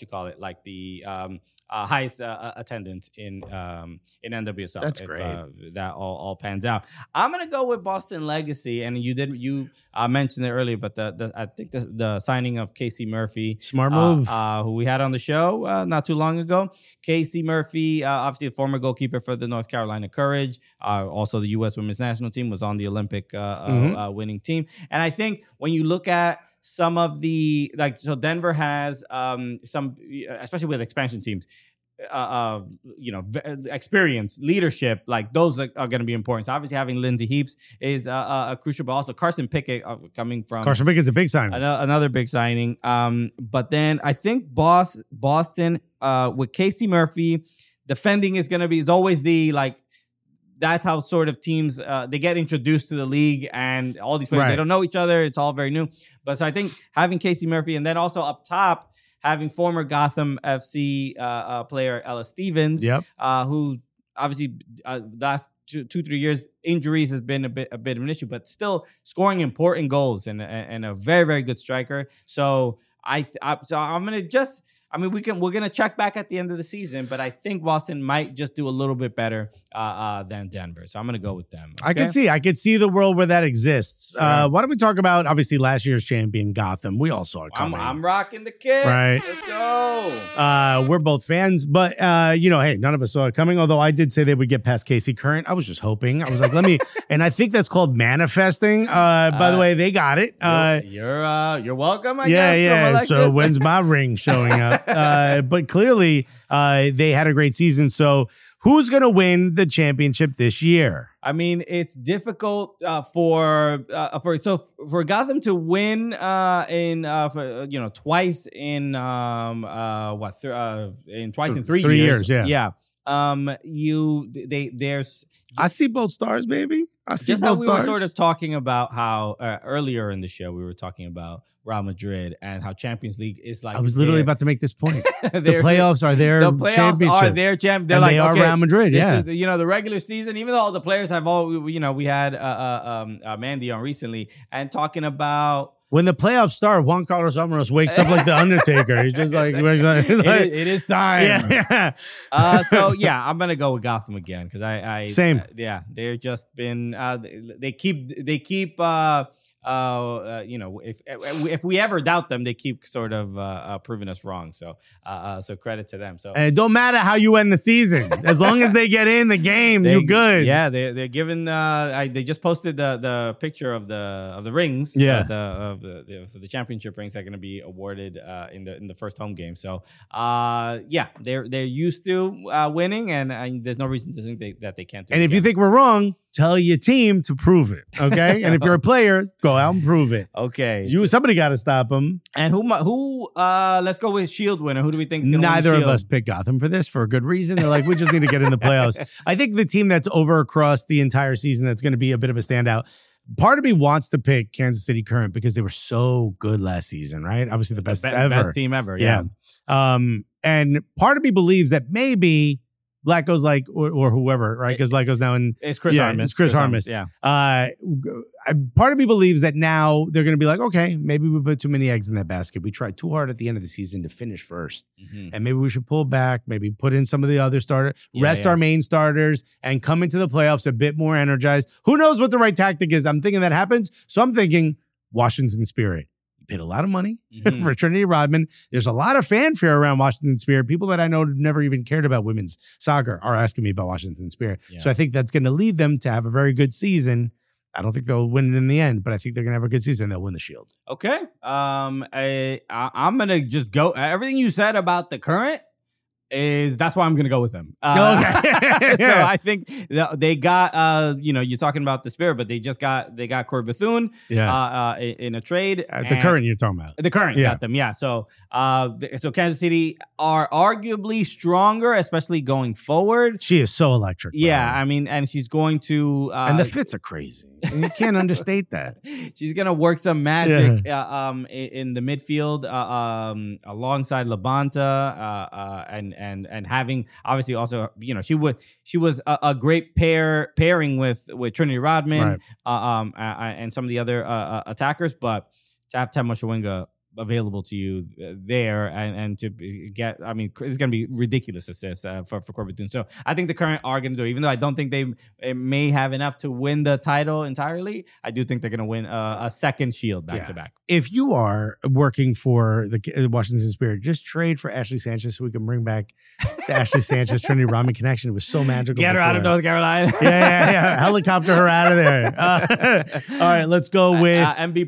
highest attendance in NWSL. That's great. That all pans out. I'm gonna go with Boston Legacy, and you mentioned it earlier, but I think the signing of Casey Murphy, smart move, who we had on the show not too long ago. Casey Murphy obviously the former goalkeeper for the North Carolina Courage. Also, the U.S. Women's National Team was on the Olympic winning team. And I think when you look at some of the so Denver has some, especially with expansion teams, experience, leadership, like those are going to be important. So obviously having Lindsay Heaps is crucial, but also Carson Pickett coming from Carson Pickett's a big signing. Another big signing. But then I think Boston with Casey Murphy, defending is always the that's how sort of teams they get introduced to the league, and all these players, they don't know each other. It's all very new. But so I think having Casey Murphy, and then also up top, having former Gotham FC player Ella Stevens, who obviously last 2-3 years injuries has been a bit of an issue, but still scoring important goals and a very, very good striker. So I'm gonna just. I mean, we're gonna check back at the end of the season, but I think Boston might just do a little bit better than Denver. So I'm gonna go with them. Okay? I could see the world where that exists. Why don't we talk about obviously last year's champion Gotham? We all saw it coming. I'm rocking the kit. Right. Let's go. We're both fans, but hey, none of us saw it coming. Although I did say they would get past Casey Current. I was just hoping. I was like, let me, and I think that's called manifesting. By the way, they got it. You're welcome. I guess. Yeah. So when's my ring showing up? But clearly, they had a great season. So who's going to win the championship this year? I mean, it's difficult for Gotham to win twice in twice in 3 years. Yeah. There's. I see both stars, baby. I see just both how we stars. were sort of talking about how earlier in the show we were talking about Real Madrid and how Champions League is like. I was literally about to make this point. The playoffs are their championship. Are their champ. They're and like, they are Real Madrid. This is, the regular season. Even though all the players have we had Mandy on recently and talking about. When the playoffs start, Juan Carlos Almaros wakes up like the Undertaker. He's just like, it is time. Yeah. I'm gonna go with Gotham again because I same. They're just been they keep if we ever doubt them, they keep sort of proving us wrong. So credit to them. So and it don't matter how you end the season, as long as they get in the game, you're good. Yeah, they're given. They just posted the picture of the rings. Yeah. For the championship rings that are going to be awarded in the first home game. So they're used to winning, and there's no reason to think that they can't do it. And if you think we're wrong, tell your team to prove it, okay? And if you're a player, go out and prove it. Okay. Somebody got to stop them. And who? Let's go with Shield winner. Who do we think is going to win? Neither of us picked Gotham for this for a good reason. They're like, we just need to get in the playoffs. I think the team that's over across the entire season that's going to be a bit of a standout. Part of me wants to pick Kansas City Current because they were so good last season, right? Obviously the best ever. Best team ever, yeah. And part of me believes that maybe Lacko's like, or whoever, right? Because Lacko's now in... It's Chris Harmus. It's Chris Harmus. Yeah. Part of me believes that now they're going to be like, okay, maybe we put too many eggs in that basket. We tried too hard at the end of the season to finish first. Mm-hmm. And maybe we should pull back, maybe put in some of the other starters, rest our main starters, and come into the playoffs a bit more energized. Who knows what the right tactic is? I'm thinking that happens. So I'm thinking Washington Spirit. Paid a lot of money for Trinity Rodman. There's a lot of fanfare around Washington Spirit. People that I know never even cared about women's soccer are asking me about Washington Spirit. Yeah. So I think that's going to lead them to have a very good season. I don't think they'll win it in the end, but I think they're going to have a good season. They'll win the Shield. Okay. I'm going to just go. Everything you said about the Current that's why I'm going to go with them. Okay. So I think they got, you're talking about the Spirit, but they got Corey Bethune in a trade. The Current you're talking about. The Current got them, yeah. So Kansas City are arguably stronger, especially going forward. She is so electric. Yeah, bro. I mean, and she's going to... and the fits are crazy. You can't understate that. She's going to work some magic in the midfield alongside Labonta and having obviously also she was a great pairing with Trinity Rodman and some of the other attackers, but to have Tema Chawinga available to you there and to get, I mean, it's going to be ridiculous assists for Corey Bethune. So I think the Current are going to do it. Even though I don't think they may have enough to win the title entirely, I do think they're going to win a second Shield back-to-back. If you are working for the Washington Spirit, just trade for Ashley Sanchez so we can bring back The Ashley Sanchez Trinity Rodman connection. It was so magical. Get her out of before. North Carolina. Yeah. Helicopter her out of there. All right, let's go with MVP.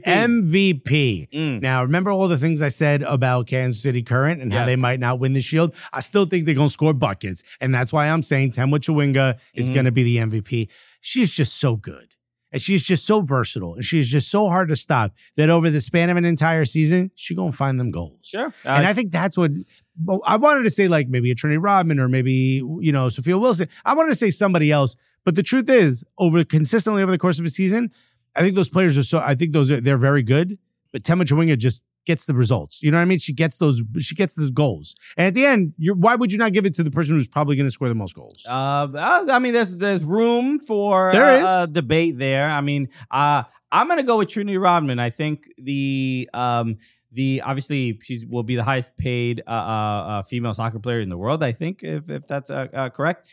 MVP. Now, remember all the things I said about Kansas City Current and how Yes. they might not win the Shield? I still think they're going to score buckets. And that's why I'm saying Temwa Chawinga is going to be the MVP. She's just so good. And she's just so versatile. And she's just so hard to stop that over the span of an entire season, she's going to find them goals. Sure. And I think that's what I wanted to say, like maybe a Trinity Rodman or maybe, Sophia Wilson. I wanted to say somebody else. But the truth is, consistently over the course of a season, I think those players they're very good. But Temwa Chawinga just gets the results. You know what I mean? She gets those goals. And at the end, why would you not give it to the person who's probably going to score the most goals? I mean, there's room for There is. debate there. I mean, I'm going to go with Trinity Rodman. I think the obviously she will be the highest paid female soccer player in the world. I think if that's correct.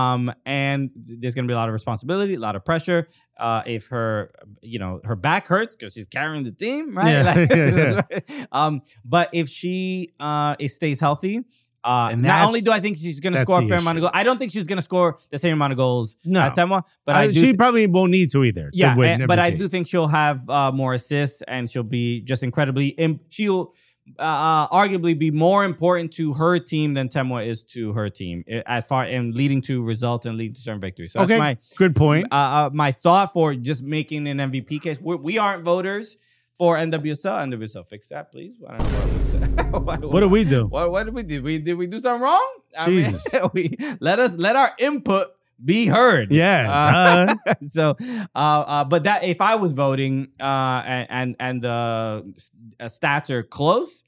And there's going to be a lot of responsibility, a lot of pressure. If her back hurts because she's carrying the team, right? Yeah. But if she stays healthy, And not only do I think she's going to that's score a the fair amount of issue. goals, I don't think she's going to score the same amount of goals No. as Temwa, but She probably won't need to either. yeah, to win but I MVP. do think she'll have more assists and she'll be just incredibly. She'll arguably be more important to her team than Temwa is to her team as far and leading to results and leading to certain victories. So Okay, that's good point. my thought for just making an MVP case. We aren't voters for NWSL. NWSL, fix that, please. I don't know what What do we do? What did we do? Did we do something wrong? Jesus. Let our input be heard. Yeah. So, but that if I was voting, and the stats are close,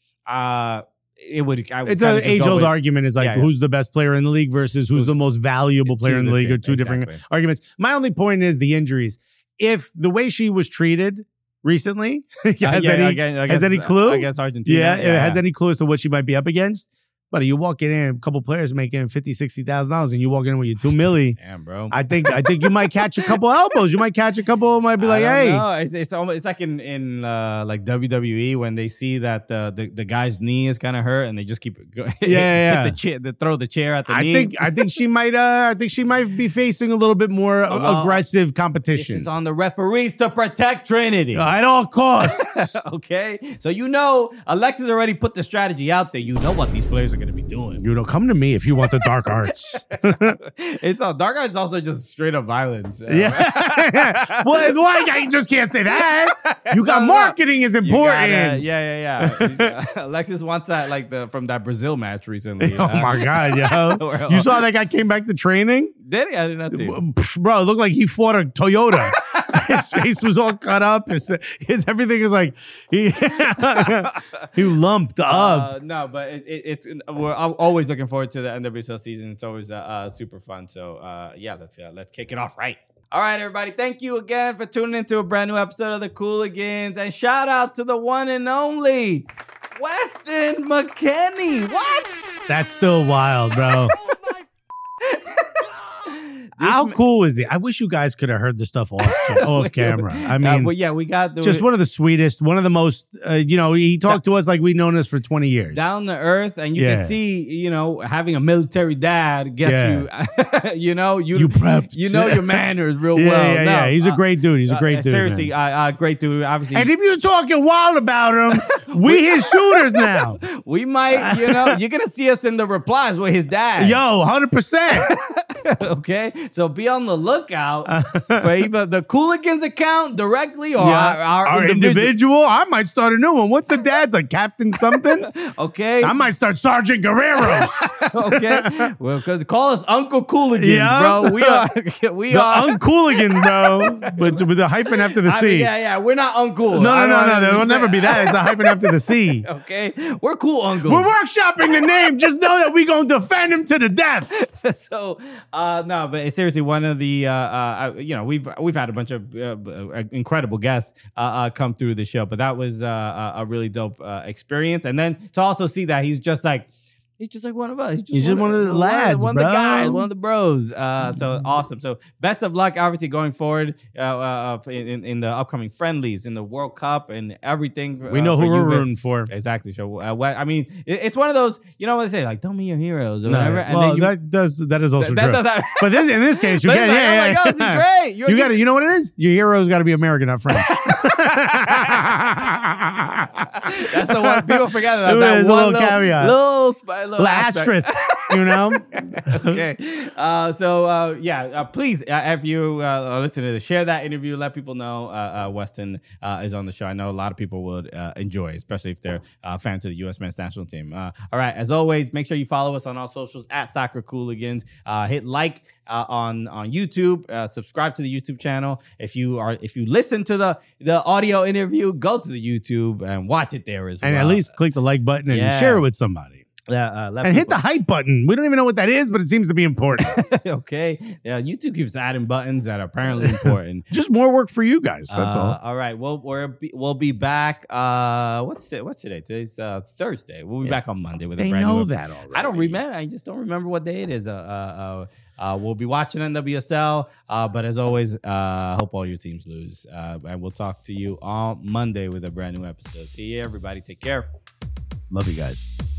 it would. It's an age-old argument. Is like Yeah. who's the best player in the league versus who's the most valuable player in the league, or two different Exactly. arguments. My only point is the injuries. If the way she was treated recently has any clue? against Argentina? Yeah, has any clue as to what she might be up against? But you walk in, a couple players making $50,000-$60,000, and you walk in with your $2 million. Damn, bro. I think you might catch a couple elbows. You might catch a couple. Might be like, hey, no, it's almost it's like in like WWE when they see that the guy's knee is kind of hurt and they just keep Yeah. hit the chair, they throw the chair at the knee. I think she might be facing a little bit more aggressive This competition is on the referees to protect Trinity. at all costs. Okay, so Alexis already put the strategy out there. You know what these players are going to be doing. Come to me if you want the dark arts. It's all dark arts. Also, just straight up violence. Yeah. Well, why I just can't say that? You got No. marketing is You important. gotta- yeah. Alexis wants that from that Brazil match recently. Oh my God, yo! You saw that guy came back to training, Did he? I did not see. bro. It looked like he fought a Toyota. His face was all cut up. His everything is like he lumped up. No, but we're always looking forward to the NWSL season. It's always super fun. So let's kick it off right. All right, everybody. Thank you again for tuning into a brand new episode of the Cooligans, and shout out to the one and only Weston McKinney. What? That's still wild, bro. How cool is it? I wish you guys could have heard the stuff off camera. I mean, we got just one of the sweetest, one of the most, he talked to us like we've known us for 20 years. down to earth, and you can see, having a military dad gets you, you prepped. your manners real well. Yeah. He's a great dude. He's a great dude. Seriously, man. great dude. Obviously, And if you're talking wild about him, we his shooters now. we might, you're gonna see us in the replies with his dad. Yo, 100%. Okay, so be on the lookout for either the Cooligans account directly or our individual. I might start a new one. What's the dad's like, Captain something? Okay, I might start Sergeant Guerreros. okay. Well, call us Uncle Cooligans, Yeah. bro. We are The Uncooligan, bro. With the hyphen after the C. We're not uncool. No. There will never be that. It's a hyphen after the C. Okay, we're cool uncles. We're workshopping the name. Just know that we're going to defend him to the death. So, no, but seriously, one of the, we've had a bunch of incredible guests come through the show, but that was a really dope experience. And then to also see that he's just like He's just like one of us. He's just one of the lads, one of the bro. guys, one of the bros. So awesome. So best of luck, obviously, going forward in the upcoming friendlies, in the World Cup, and everything. We know who we're rooting for. Exactly. So, I mean, it's one of those. You know what they say, like, don't meet your heroes or whatever. And well, then that is also that true. does happen. But in this case, you But get it's like, oh my God, this is great. You got to. You know what it is? Your hero's got to be American, not French. That's the one people forget about. There's That a one little caveat. little Asterisk. You know. Okay. Please, if you are listening to this, share that interview. Let people know Weston is on the show. I know a lot of people would enjoy, especially if they're fans of the U.S. men's national team. All right. As always, make sure you follow us on all socials at Soccer Cooligans. Hit like on YouTube. Subscribe to the YouTube channel. If you listen to the audio interview, go to the YouTube and watch it there as well. And at least click the like button and share it with somebody. Hit the hype button. We don't even know what that is, but it seems to be important. Okay. Yeah, YouTube keeps adding buttons that are apparently important. Just more work for you guys. That's all. All right. We'll be back. What's today? Today's Thursday. We'll be back on Monday with a brand new that already. I don't remember. I just don't remember what day it is. We'll be watching NWSL. But as always, hope all your teams lose. And we'll talk to you on Monday with a brand new episode. See you, everybody. Take care. Love you guys.